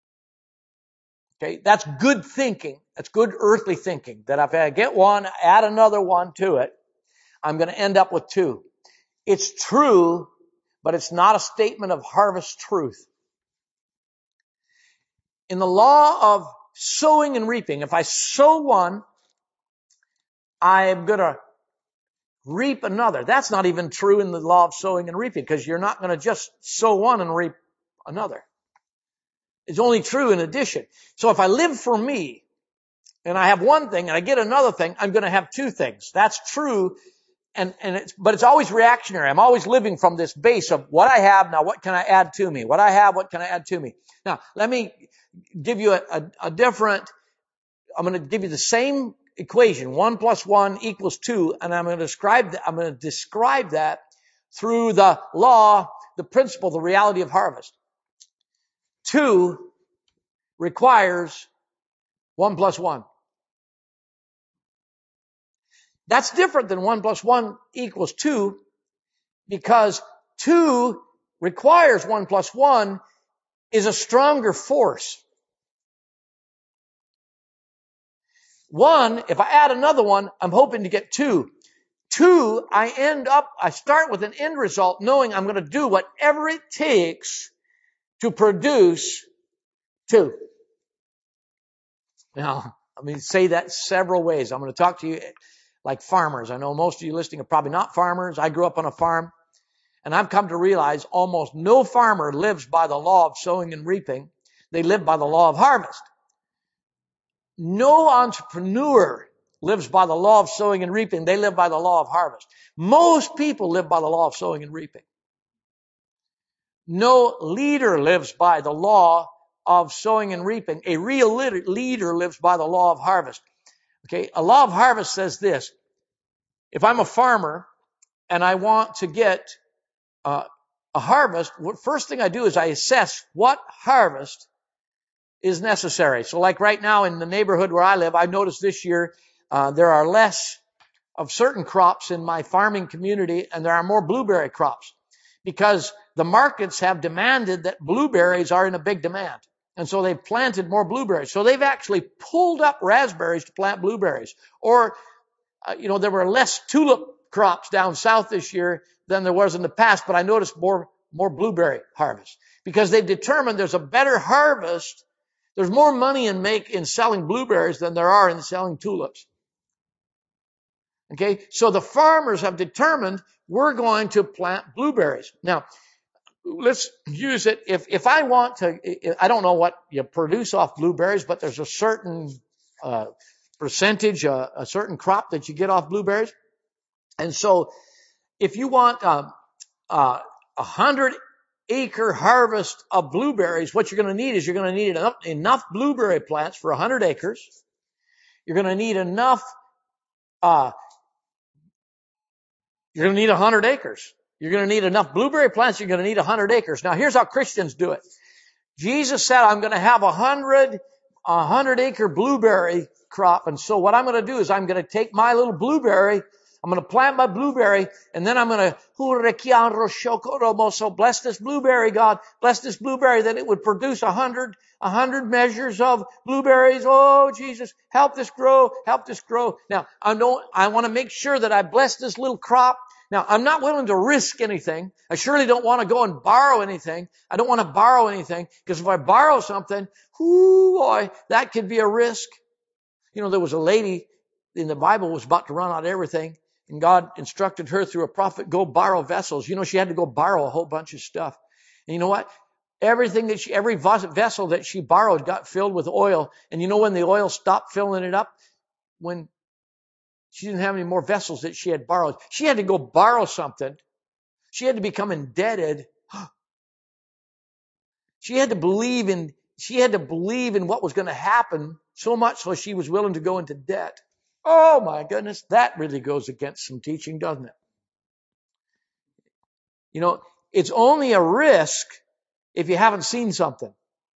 Okay? That's good thinking. That's good earthly thinking. That if I get one, add another one to it, I'm going to end up with two. It's true, but it's not a statement of harvest truth. In the law of sowing and reaping, if I sow one, I'm going to reap another. That's not even true in the law of sowing and reaping, because you're not going to just sow one and reap another. It's only true in addition. So if I live for me and I have one thing and I get another thing, I'm going to have two things. That's true. And, and it's, but it's always reactionary. I'm always living from this base of what I have. Now, what can I add to me? What I have, what can I add to me? Now, let me give you a, a, a different, I'm going to give you the same equation. One plus one equals two. And I'm going to describe that, I'm going to describe that through the law, the principle, the reality of harvest. Two requires One plus one. That's different than one plus one equals two, because two requires one plus one is a stronger force. One, if I add another one, I'm hoping to get two. Two, I end up, I start with an end result knowing I'm going to do whatever it takes to produce two. Now, let me say that several ways. I'm going to talk to you like farmers. I know most of you listening are probably not farmers. I grew up on a farm, and I've come to realize almost no farmer lives by the law of sowing and reaping. They live by the law of harvest. No entrepreneur lives by the law of sowing and reaping. They live by the law of harvest. Most people live by the law of sowing and reaping. No leader lives by the law of sowing and reaping. A real leader lives by the law of harvest. Okay, a law of harvest says this. If I'm a farmer and I want to get uh, a harvest, the first thing I do is I assess what harvest is necessary. So like right now in the neighborhood where I live, I've noticed this year uh, there are less of certain crops in my farming community, and there are more blueberry crops because the markets have demanded that blueberries are in a big demand. And so they've planted more blueberries. So they've actually pulled up raspberries to plant blueberries. Or, uh, you know, there were less tulip crops down south this year than there was in the past, but I noticed more, more blueberry harvest because they've determined there's a better harvest. There's more money in make in selling blueberries than there are in selling tulips. Okay, so the farmers have determined we're going to plant blueberries. Now, let's use it. If if I want to, I don't know what you produce off blueberries, but there's a certain uh, percentage, uh, a certain crop that you get off blueberries. And so, if you want um, uh, a hundred acre harvest of blueberries, what you're going to need is you're going to need enough, enough blueberry plants for a hundred acres. You're going to need enough. Uh, you're going to need a hundred acres. You're going to need enough blueberry plants. You're going to need a hundred acres. Now, here's how Christians do it. Jesus said, I'm going to have a hundred, a hundred acre blueberry crop. And so what I'm going to do is I'm going to take my little blueberry. I'm going to plant my blueberry, and then I'm going to, so bless this blueberry, God. Bless this blueberry that it would produce a hundred, a hundred measures of blueberries. Oh, Jesus, help this grow, help this grow. Now, I know, I want to make sure that I bless this little crop. Now, I'm not willing to risk anything. I surely don't want to go and borrow anything. I don't want to borrow anything, because if I borrow something, whoo, boy, that could be a risk. You know, there was a lady in the Bible who was about to run out of everything. And God instructed her through a prophet, go borrow vessels. You know, she had to go borrow a whole bunch of stuff. And you know what? Everything that she, every vessel that she borrowed got filled with oil. And you know when the oil stopped filling it up? When she didn't have any more vessels that she had borrowed. She had to go borrow something. She had to become indebted. She had to believe in, she had to believe in what was going to happen so much so she was willing to go into debt. Oh my goodness, that really goes against some teaching, doesn't it? You know, it's only a risk if you haven't seen something.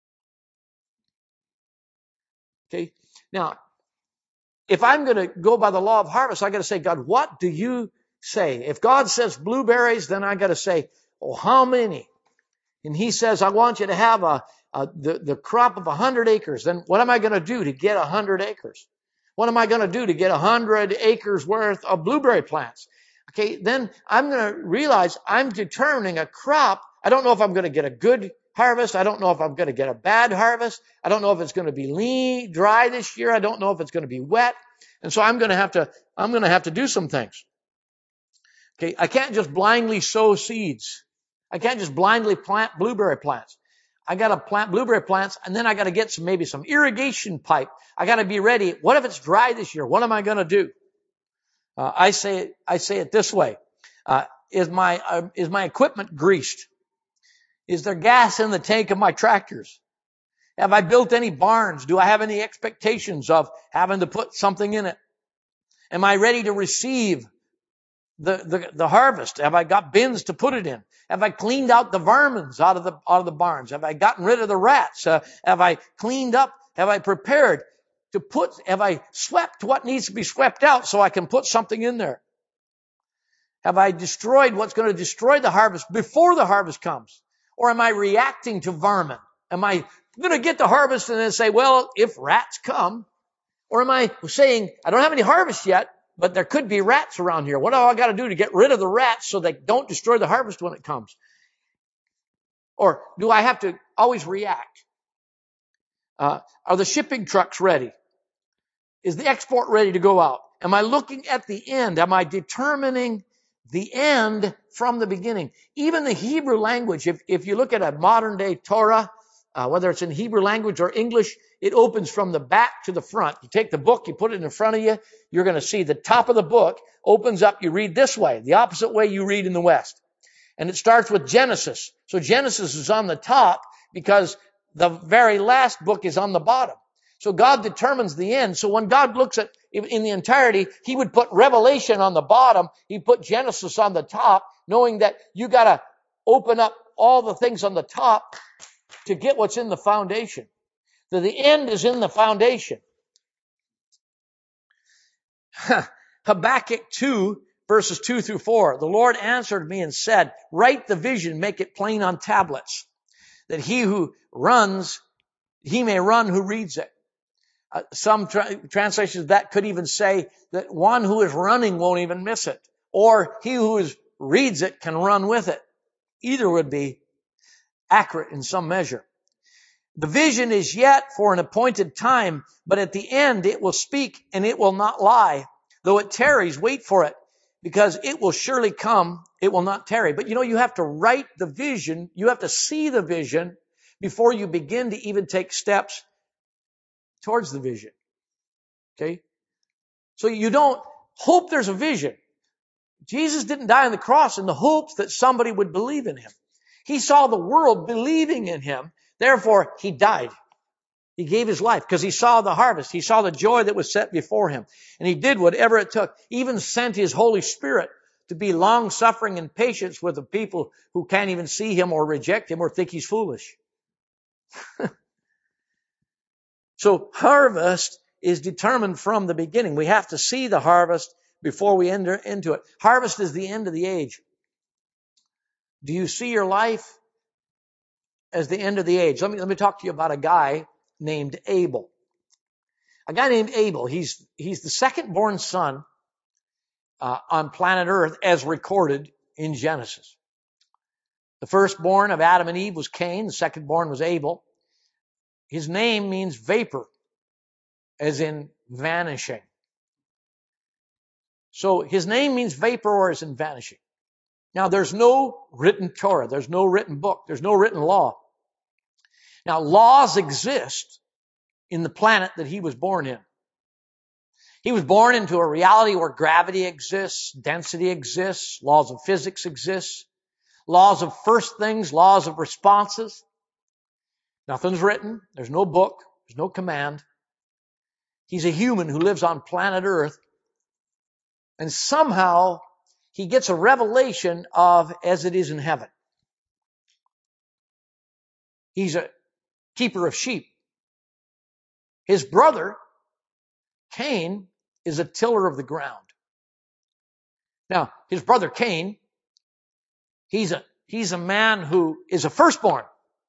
Okay? Now, if I'm going to go by the law of harvest, I got to say, God, what do you say? If God says blueberries, then I got to say, oh, how many? And he says, I want you to have a, a the, the crop of a hundred acres. Then what am I going to do to get a hundred acres? What am I going to do to get a hundred acres worth of blueberry plants? Okay, then I'm going to realize I'm determining a crop. I don't know if I'm going to get a good harvest. I don't know if I'm going to get a bad harvest. I don't know if it's going to be lean, dry this year. I don't know if it's going to be wet. And so I'm going to have to, I'm going to have to do some things. Okay, I can't just blindly sow seeds. I can't just blindly plant blueberry plants. I got to plant blueberry plants, and then I got to get some, maybe some irrigation pipe. I got to be ready. What if it's dry this year? What am I going to do? Uh, I say it, I say it this way. Uh, is my, uh, is my equipment greased? Is there gas in the tank of my tractors? Have I built any barns? Do I have any expectations of having to put something in it? Am I ready to receive the, the, the harvest? Have I got bins to put it in? Have I cleaned out the vermins out of the, out of the barns? Have I gotten rid of the rats? Uh, have I cleaned up? Have I prepared? to put, have I swept what needs to be swept out so I can put something in there? Have I destroyed what's going to destroy the harvest before the harvest comes? Or am I reacting to varmint? Am I going to get the harvest and then say, well, if rats come? Or am I saying, I don't have any harvest yet, but there could be rats around here. What do I got to do to get rid of the rats so they don't destroy the harvest when it comes? Or do I have to always react? Uh, are the shipping trucks ready? Is the export ready to go out? Am I looking at the end? Am I determining the end from the beginning? Even the Hebrew language, if, if you look at a modern day Torah, uh, whether it's in Hebrew language or English, it opens from the back to the front. You take the book, you put it in front of you, you're going to see the top of the book opens up. You read this way, the opposite way you read in the West. And it starts with Genesis. So Genesis is on the top because the very last book is on the bottom. So God determines the end. So when God looks at in the entirety, He would put Revelation on the bottom. He put Genesis on the top, knowing that you got to open up all the things on the top to get what's in the foundation. So the end is in the foundation. Habakkuk two, verses two through four. The Lord answered me and said, write the vision, make it plain on tablets, that he who runs, he may run who reads it. Uh, some tra- translations of that could even say that one who is running won't even miss it. Or he who is, reads it can run with it. Either would be accurate in some measure. The vision is yet for an appointed time, but at the end it will speak and it will not lie. Though it tarries, wait for it, because it will surely come. It will not tarry. But you know, you have to write the vision. You have to see the vision before you begin to even take steps towards the vision. Okay? So you don't hope there's a vision. Jesus didn't die on the cross in the hopes that somebody would believe in Him. He saw the world believing in Him. Therefore, He died. He gave His life because He saw the harvest. He saw the joy that was set before Him. And He did whatever it took. He even sent His Holy Spirit to be long-suffering and patient with the people who can't even see Him or reject Him or think He's foolish. So harvest is determined from the beginning. We have to see the harvest before we enter into it. Harvest is the end of the age. Do you see your life as the end of the age? Let me, let me talk to you about a guy named Abel. A guy named Abel. He's, he's the second born son uh, on planet Earth as recorded in Genesis. The firstborn of Adam and Eve was Cain. The secondborn was Abel. His name means vapor, as in vanishing. So his name means vapor or as in vanishing. Now there's no written Torah. There's no written book. There's no written law. Now laws exist in the planet that he was born in. He was born into a reality where gravity exists, density exists, laws of physics exist, laws of first things, laws of responses. Nothing's written. There's no book. There's no command. He's a human who lives on planet Earth. And somehow he gets a revelation of as it is in heaven. He's a keeper of sheep. His brother, Cain, is a tiller of the ground. Now, his brother Cain, he's a, he's a man who is a firstborn.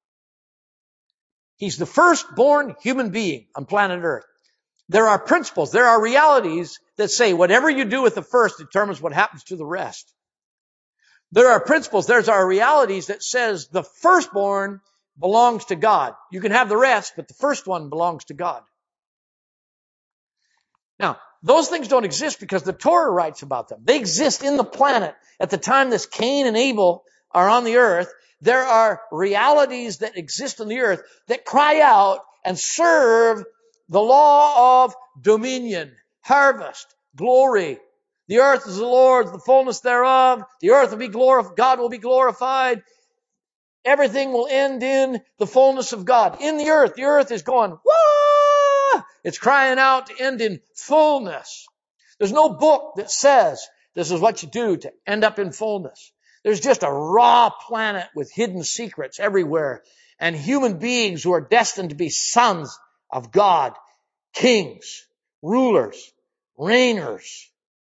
He's the firstborn human being on planet Earth. There are principles, there are realities that say whatever you do with the first determines what happens to the rest. There are principles, there's our realities that says the firstborn belongs to God. You can have the rest, but the first one belongs to God. Now, those things don't exist because the Torah writes about them. They exist in the planet. At the time this Cain and Abel are on the earth, there are realities that exist on the earth that cry out and serve the law of dominion, harvest, glory. The earth is the Lord's, the fullness thereof. The earth will be glorified. God will be glorified. Everything will end in the fullness of God. In the earth, the earth is going, wah! It's crying out to end in fullness. There's no book that says this is what you do to end up in fullness. There's just a raw planet with hidden secrets everywhere and human beings who are destined to be sons of God kings, rulers, reigners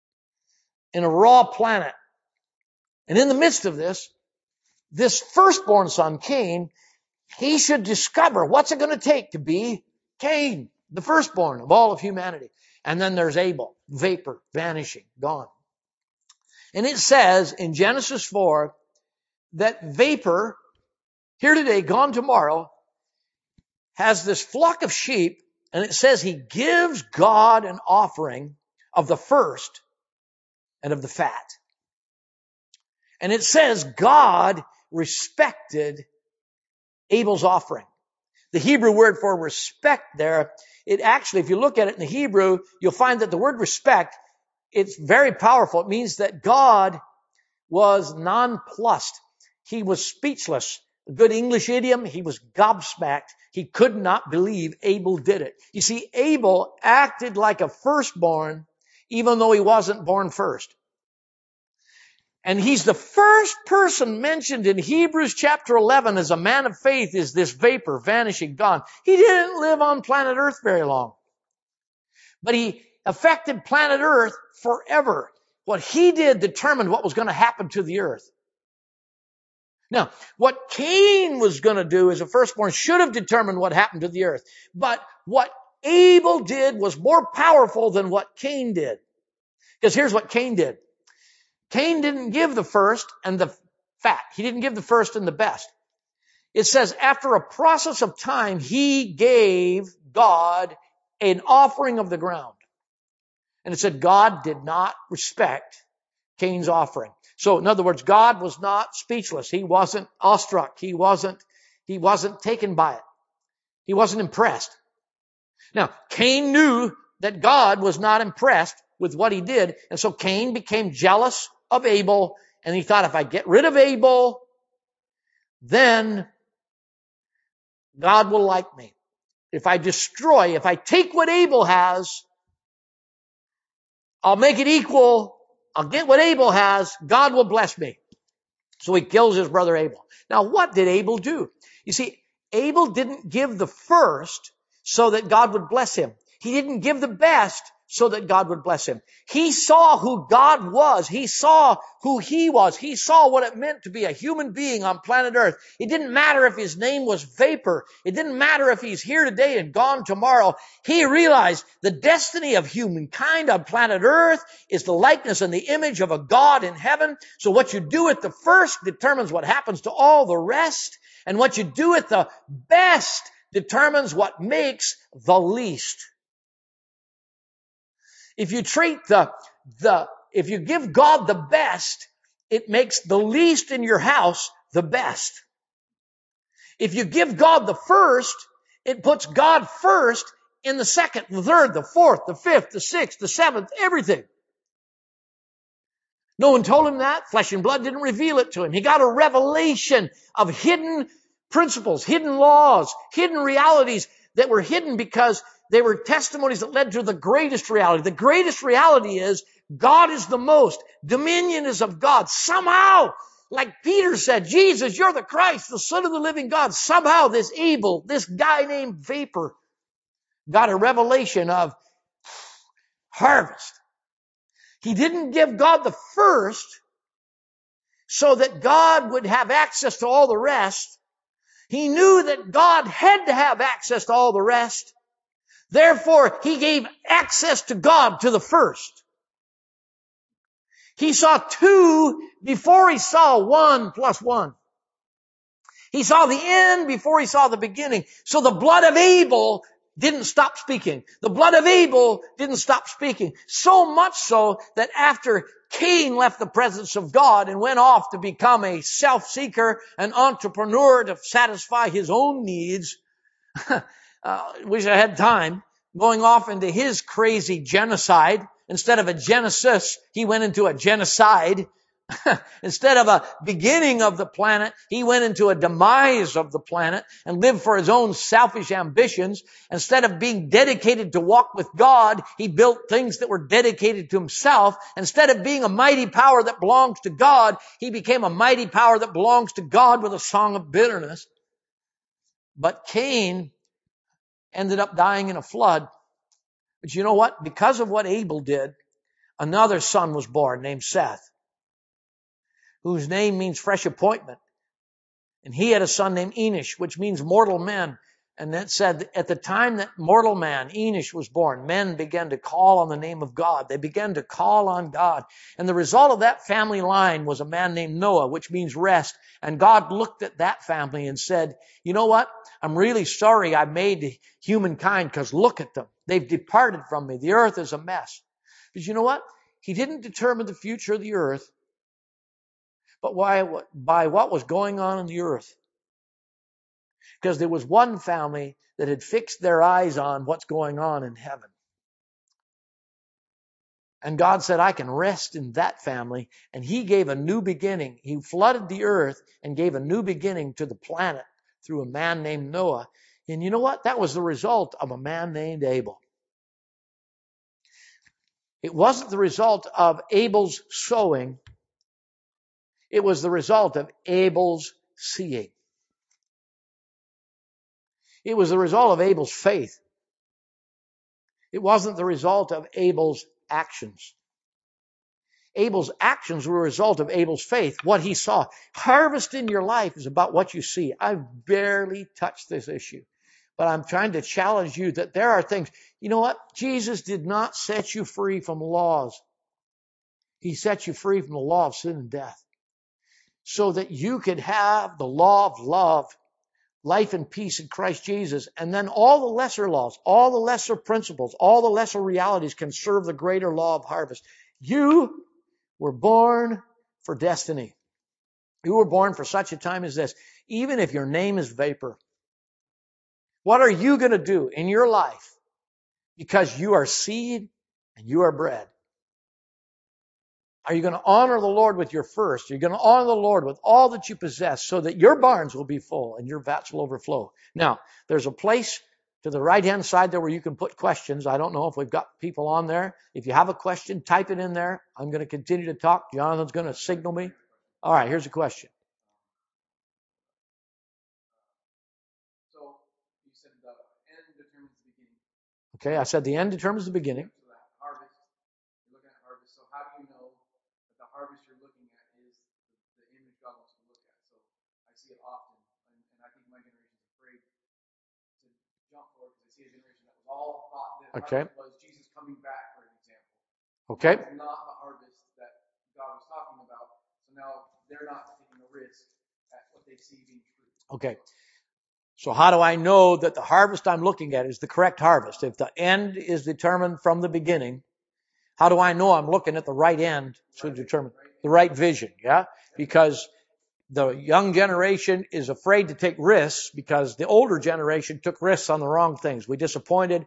in a raw planet. And in the midst of this, this firstborn son, Cain, he should discover what's it going to take to be Cain, the firstborn of all of humanity. And then there's Abel, vapor, vanishing, gone. And it says in Genesis four that vapor, here today, gone tomorrow, has this flock of sheep, and it says he gives God an offering of the first and of the fat. And it says God respected Abel's offering. The Hebrew word for respect there, it actually, if you look at it in the Hebrew, you'll find that the word respect, it's very powerful. It means that God was nonplussed. He was speechless. A good English idiom, he was gobsmacked. He could not believe Abel did it. You see, Abel acted like a firstborn, even though he wasn't born first. And he's the first person mentioned in Hebrews chapter eleven as a man of faith, is this vapor, vanishing, gone. He didn't live on planet Earth very long, but he affected planet Earth forever. What he did determined what was going to happen to the earth. Now, what Cain was going to do as a firstborn should have determined what happened to the earth. But what Abel did was more powerful than what Cain did. Because here's what Cain did. Cain didn't give the first and the fat. He didn't give the first and the best. It says after a process of time, he gave God an offering of the ground. And it said God did not respect Cain's offering. So in other words, God was not speechless. He wasn't awestruck. He wasn't, he wasn't taken by it. He wasn't impressed. Now, Cain knew that God was not impressed with what he did. And so Cain became jealous of Abel. And he thought, if I get rid of Abel, then God will like me. If I destroy, if I take what Abel has, I'll make it equal. I'll get what Abel has. God will bless me. So he kills his brother Abel. Now, what did Abel do? You see, Abel didn't give the first so that God would bless him. He didn't give the best so that God would bless him. He saw who God was. He saw who he was. He saw what it meant to be a human being on planet Earth. It didn't matter if his name was Vapor. It didn't matter if he's here today and gone tomorrow. He realized the destiny of humankind on planet Earth is the likeness and the image of a God in heaven. So what you do at the first determines what happens to all the rest. And what you do at the best determines what makes the least. If you treat the, the, if you give God the best, it makes the least in your house the best. If you give God the first, it puts God first in the second, the third, the fourth, the fifth, the sixth, the seventh, everything. No one told him that. Flesh and blood didn't reveal it to him. He got a revelation of hidden principles, hidden laws, hidden realities that were hidden because they were testimonies that led to the greatest reality. The greatest reality is God is the most. Dominion is of God. Somehow, like Peter said, Jesus, you're the Christ, the Son of the living God. Somehow this Abel, this guy named Vapor, got a revelation of harvest. He didn't give God the first so that God would have access to all the rest. He knew that God had to have access to all the rest. Therefore, he gave access to God to the first. He saw two before he saw one plus one. He saw the end before he saw the beginning. So the blood of Abel didn't stop speaking. The blood of Abel didn't stop speaking. So much so that after Cain left the presence of God and went off to become a self-seeker, an entrepreneur to satisfy his own needs, uh, wish I had time, going off into his crazy genocide. Instead of a Genesis, he went into a genocide. Instead of a beginning of the planet, he went into a demise of the planet and lived for his own selfish ambitions. Instead of being dedicated to walk with God, he built things that were dedicated to himself. Instead of being a mighty power that belongs to God, he became a mighty power that belongs to God with a song of bitterness. But Cain ended up dying in a flood. But you know what? Because of what Abel did, another son was born named Seth, whose name means fresh appointment. And he had a son named Enosh, which means mortal men. And that said, at the time that mortal man, Enosh, was born, men began to call on the name of God. They began to call on God. And the result of that family line was a man named Noah, which means rest. And God looked at that family and said, you know what? I'm really sorry I made humankind, because look at them. They've departed from me. The earth is a mess. But you know what? He didn't determine the future of the earth, but why, by what was going on in the earth. Because there was one family that had fixed their eyes on what's going on in heaven. And God said, I can rest in that family. And he gave a new beginning. He flooded the earth and gave a new beginning to the planet through a man named Noah. And you know what? That was the result of a man named Abel. It wasn't the result of Abel's sowing. It was the result of Abel's seeing. It was the result of Abel's faith. It wasn't the result of Abel's actions. Abel's actions were a result of Abel's faith, what he saw. Harvest in your life is about what you see. I've barely touched this issue, but I'm trying to challenge you that there are things. You know what? Jesus did not set you free from laws. He set you free from the law of sin and death so that you could have the law of love, life and peace in Christ Jesus. And then all the lesser laws, all the lesser principles, all the lesser realities can serve the greater law of harvest. You were born for destiny. You were born for such a time as this. Even if your name is vapor, what are you going to do in your life? Because you are seed and you are bread. Are you going to honor the Lord with your first? Are you going to honor the Lord with all that you possess so that your barns will be full and your vats will overflow? Now, there's a place to the right-hand side there where you can put questions. I don't know if we've got people on there. If you have a question, type it in there. I'm going to continue to talk. Jonathan's going to signal me. All right, here's a question. So you said the end determines the beginning. Okay, I said the end determines the beginning. So that harvest, you're looking at harvest. So how do you know that the harvest you're looking at is the, the image God wants you to look at? So I see it often, and, and I think my generation is afraid to jump forward because I see a generation that was all thought that Okay. harvest was Jesus coming back, for example. Okay. That's not the harvest that God was talking about. So now they're not taking a risk at what they see being true. Okay. So how do I know that the harvest I'm looking at is the correct harvest? If the end is determined from the beginning, how do I know I'm looking at the right end to determine the right vision? Yeah? Because the young generation is afraid to take risks because the older generation took risks on the wrong things. We disappointed.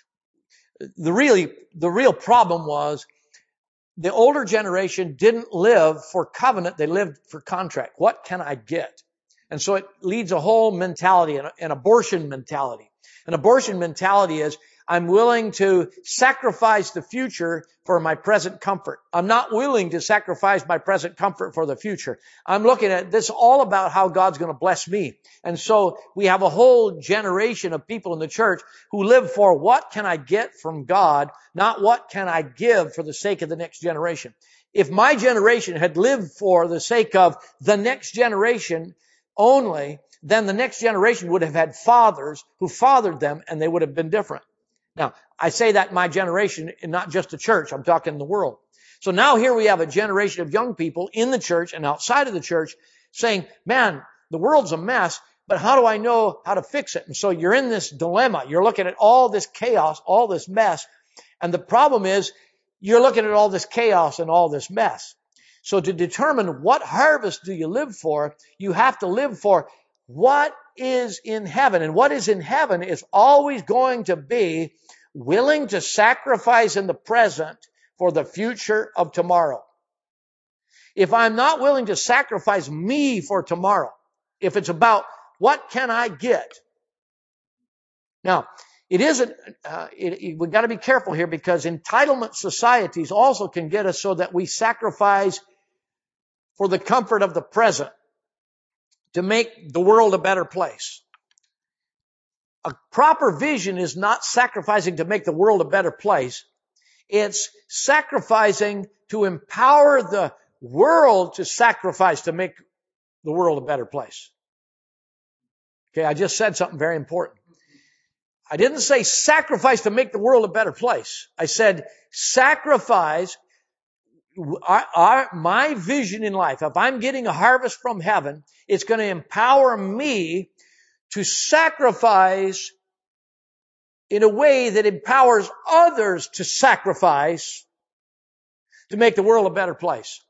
The really, the real problem was the older generation didn't live for covenant. They lived for contract. What can I get? And so it leads a whole mentality, an, an abortion mentality. An abortion mentality is, I'm willing to sacrifice the future for my present comfort. I'm not willing to sacrifice my present comfort for the future. I'm looking at this all about how God's going to bless me. And so we have a whole generation of people in the church who live for what can I get from God, not what can I give for the sake of the next generation. If my generation had lived for the sake of the next generation only, then the next generation would have had fathers who fathered them and they would have been different. Now, I say that my generation, and not just the church. I'm talking the world. So now here we have a generation of young people in the church and outside of the church saying, man, the world's a mess, but how do I know how to fix it? And so you're in this dilemma. You're looking at all this chaos, all this mess. And the problem is you're looking at all this chaos and all this mess. So to determine what harvest do you live for, you have to live for what is in heaven. And what is in heaven is always going to be willing to sacrifice in the present for the future of tomorrow. If I'm not willing to sacrifice me for tomorrow, if it's about what can I get? Now, it isn't, uh, it, it, we've got to be careful here because entitlement societies also can get us so that we sacrifice for the comfort of the present to make the world a better place. a proper vision is not sacrificing to make the world a better place. It's sacrificing to empower the world to sacrifice to make the world a better place. Okay, I just said something very important. I didn't say sacrifice to make the world a better place. I said sacrifice. Our, our, my vision in life, if I'm getting a harvest from heaven, it's going to empower me to sacrifice in a way that empowers others to sacrifice to make the world a better place.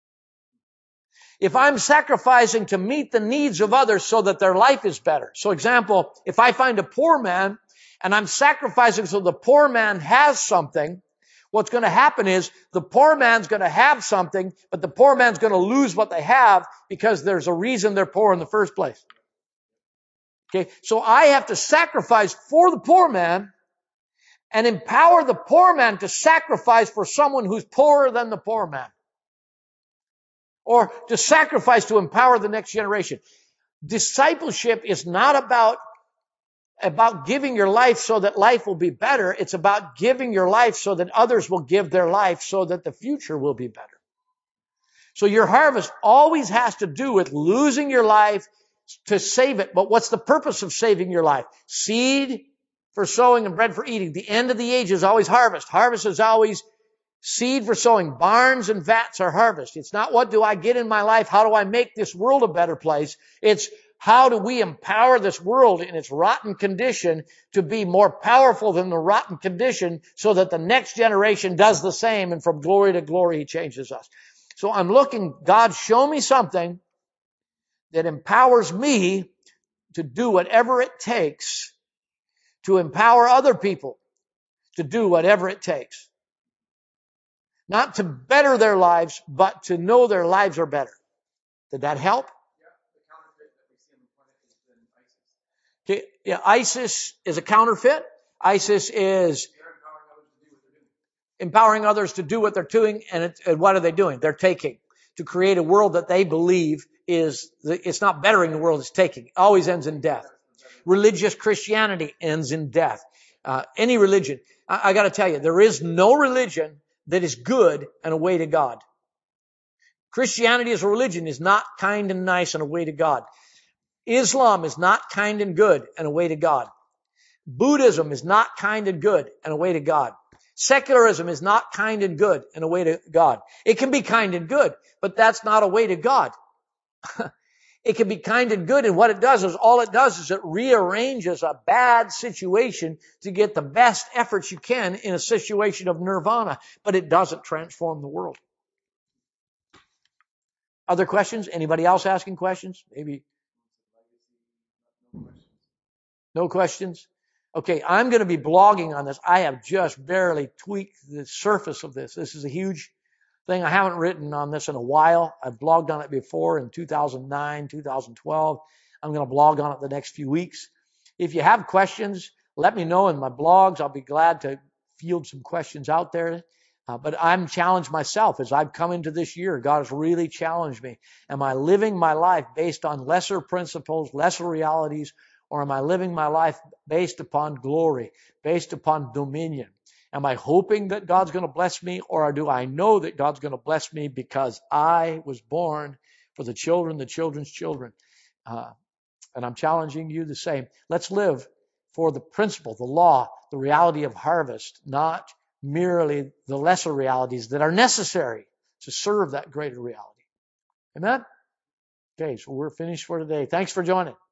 If I'm sacrificing to meet the needs of others so that their life is better. So example, if I find a poor man and I'm sacrificing so the poor man has something, what's going to happen is the poor man's going to have something, but the poor man's going to lose what they have because there's a reason they're poor in the first place. Okay, so I have to sacrifice for the poor man and empower the poor man to sacrifice for someone who's poorer than the poor man. Or to sacrifice to empower the next generation. Discipleship is not about, about giving your life so that life will be better. It's about giving your life so that others will give their life so that the future will be better. So your harvest always has to do with losing your life to save it. But what's the purpose of saving your life? Seed for sowing and bread for eating. The end of the age is always harvest. Harvest is always seed for sowing. Barns and vats are harvest. It's not what do I get in my life? How do I make this world a better place? It's how do we empower this world in its rotten condition to be more powerful than the rotten condition so that the next generation does the same, and from glory to glory He changes us. So I'm looking, God, show me something that empowers me to do whatever it takes to empower other people to do whatever it takes. Not to better their lives, but to know their lives are better. Did that help? Yeah, the counterfeit that we see in ISIS. Okay, yeah, ISIS is a counterfeit. ISIS is empowering others to do what they're doing, and, it, and what are they doing? They're taking to create a world that they believe is, it's not bettering the world, it's taking. It always ends in death. Religious Christianity ends in death. Uh, any religion. I, I got to tell you, there is no religion that is good and a way to God. Christianity as a religion is not kind and nice and a way to God. Islam is not kind and good and a way to God. Buddhism is not kind and good and a way to God. Secularism is not kind and good and a way to God. It can be kind and good, but that's not a way to God. It can be kind and good, and what it does is, all it does is it rearranges a bad situation to get the best efforts you can in a situation of nirvana, but it doesn't transform the world. Other questions? Anybody else asking questions? Maybe. No questions? Okay, I'm going to be blogging on this. I have just barely tweaked the surface of this. This is a huge thing. I haven't written on this in a while. I've blogged on it before in two thousand nine, two thousand twelve. I'm going to blog on it the next few weeks. If you have questions, let me know in my blogs. I'll be glad to field some questions out there. Uh, but I'm challenged myself as I've come into this year. God has really challenged me. Am I living my life based on lesser principles, lesser realities, or am I living my life based upon glory, based upon dominion? Am I hoping that God's going to bless me, or do I know that God's going to bless me because I was born for the children, the children's children? Uh, and I'm challenging you the same. Let's live for the principle, the law, the reality of harvest, not merely the lesser realities that are necessary to serve that greater reality. Amen? Okay, so we're finished for today. Thanks for joining.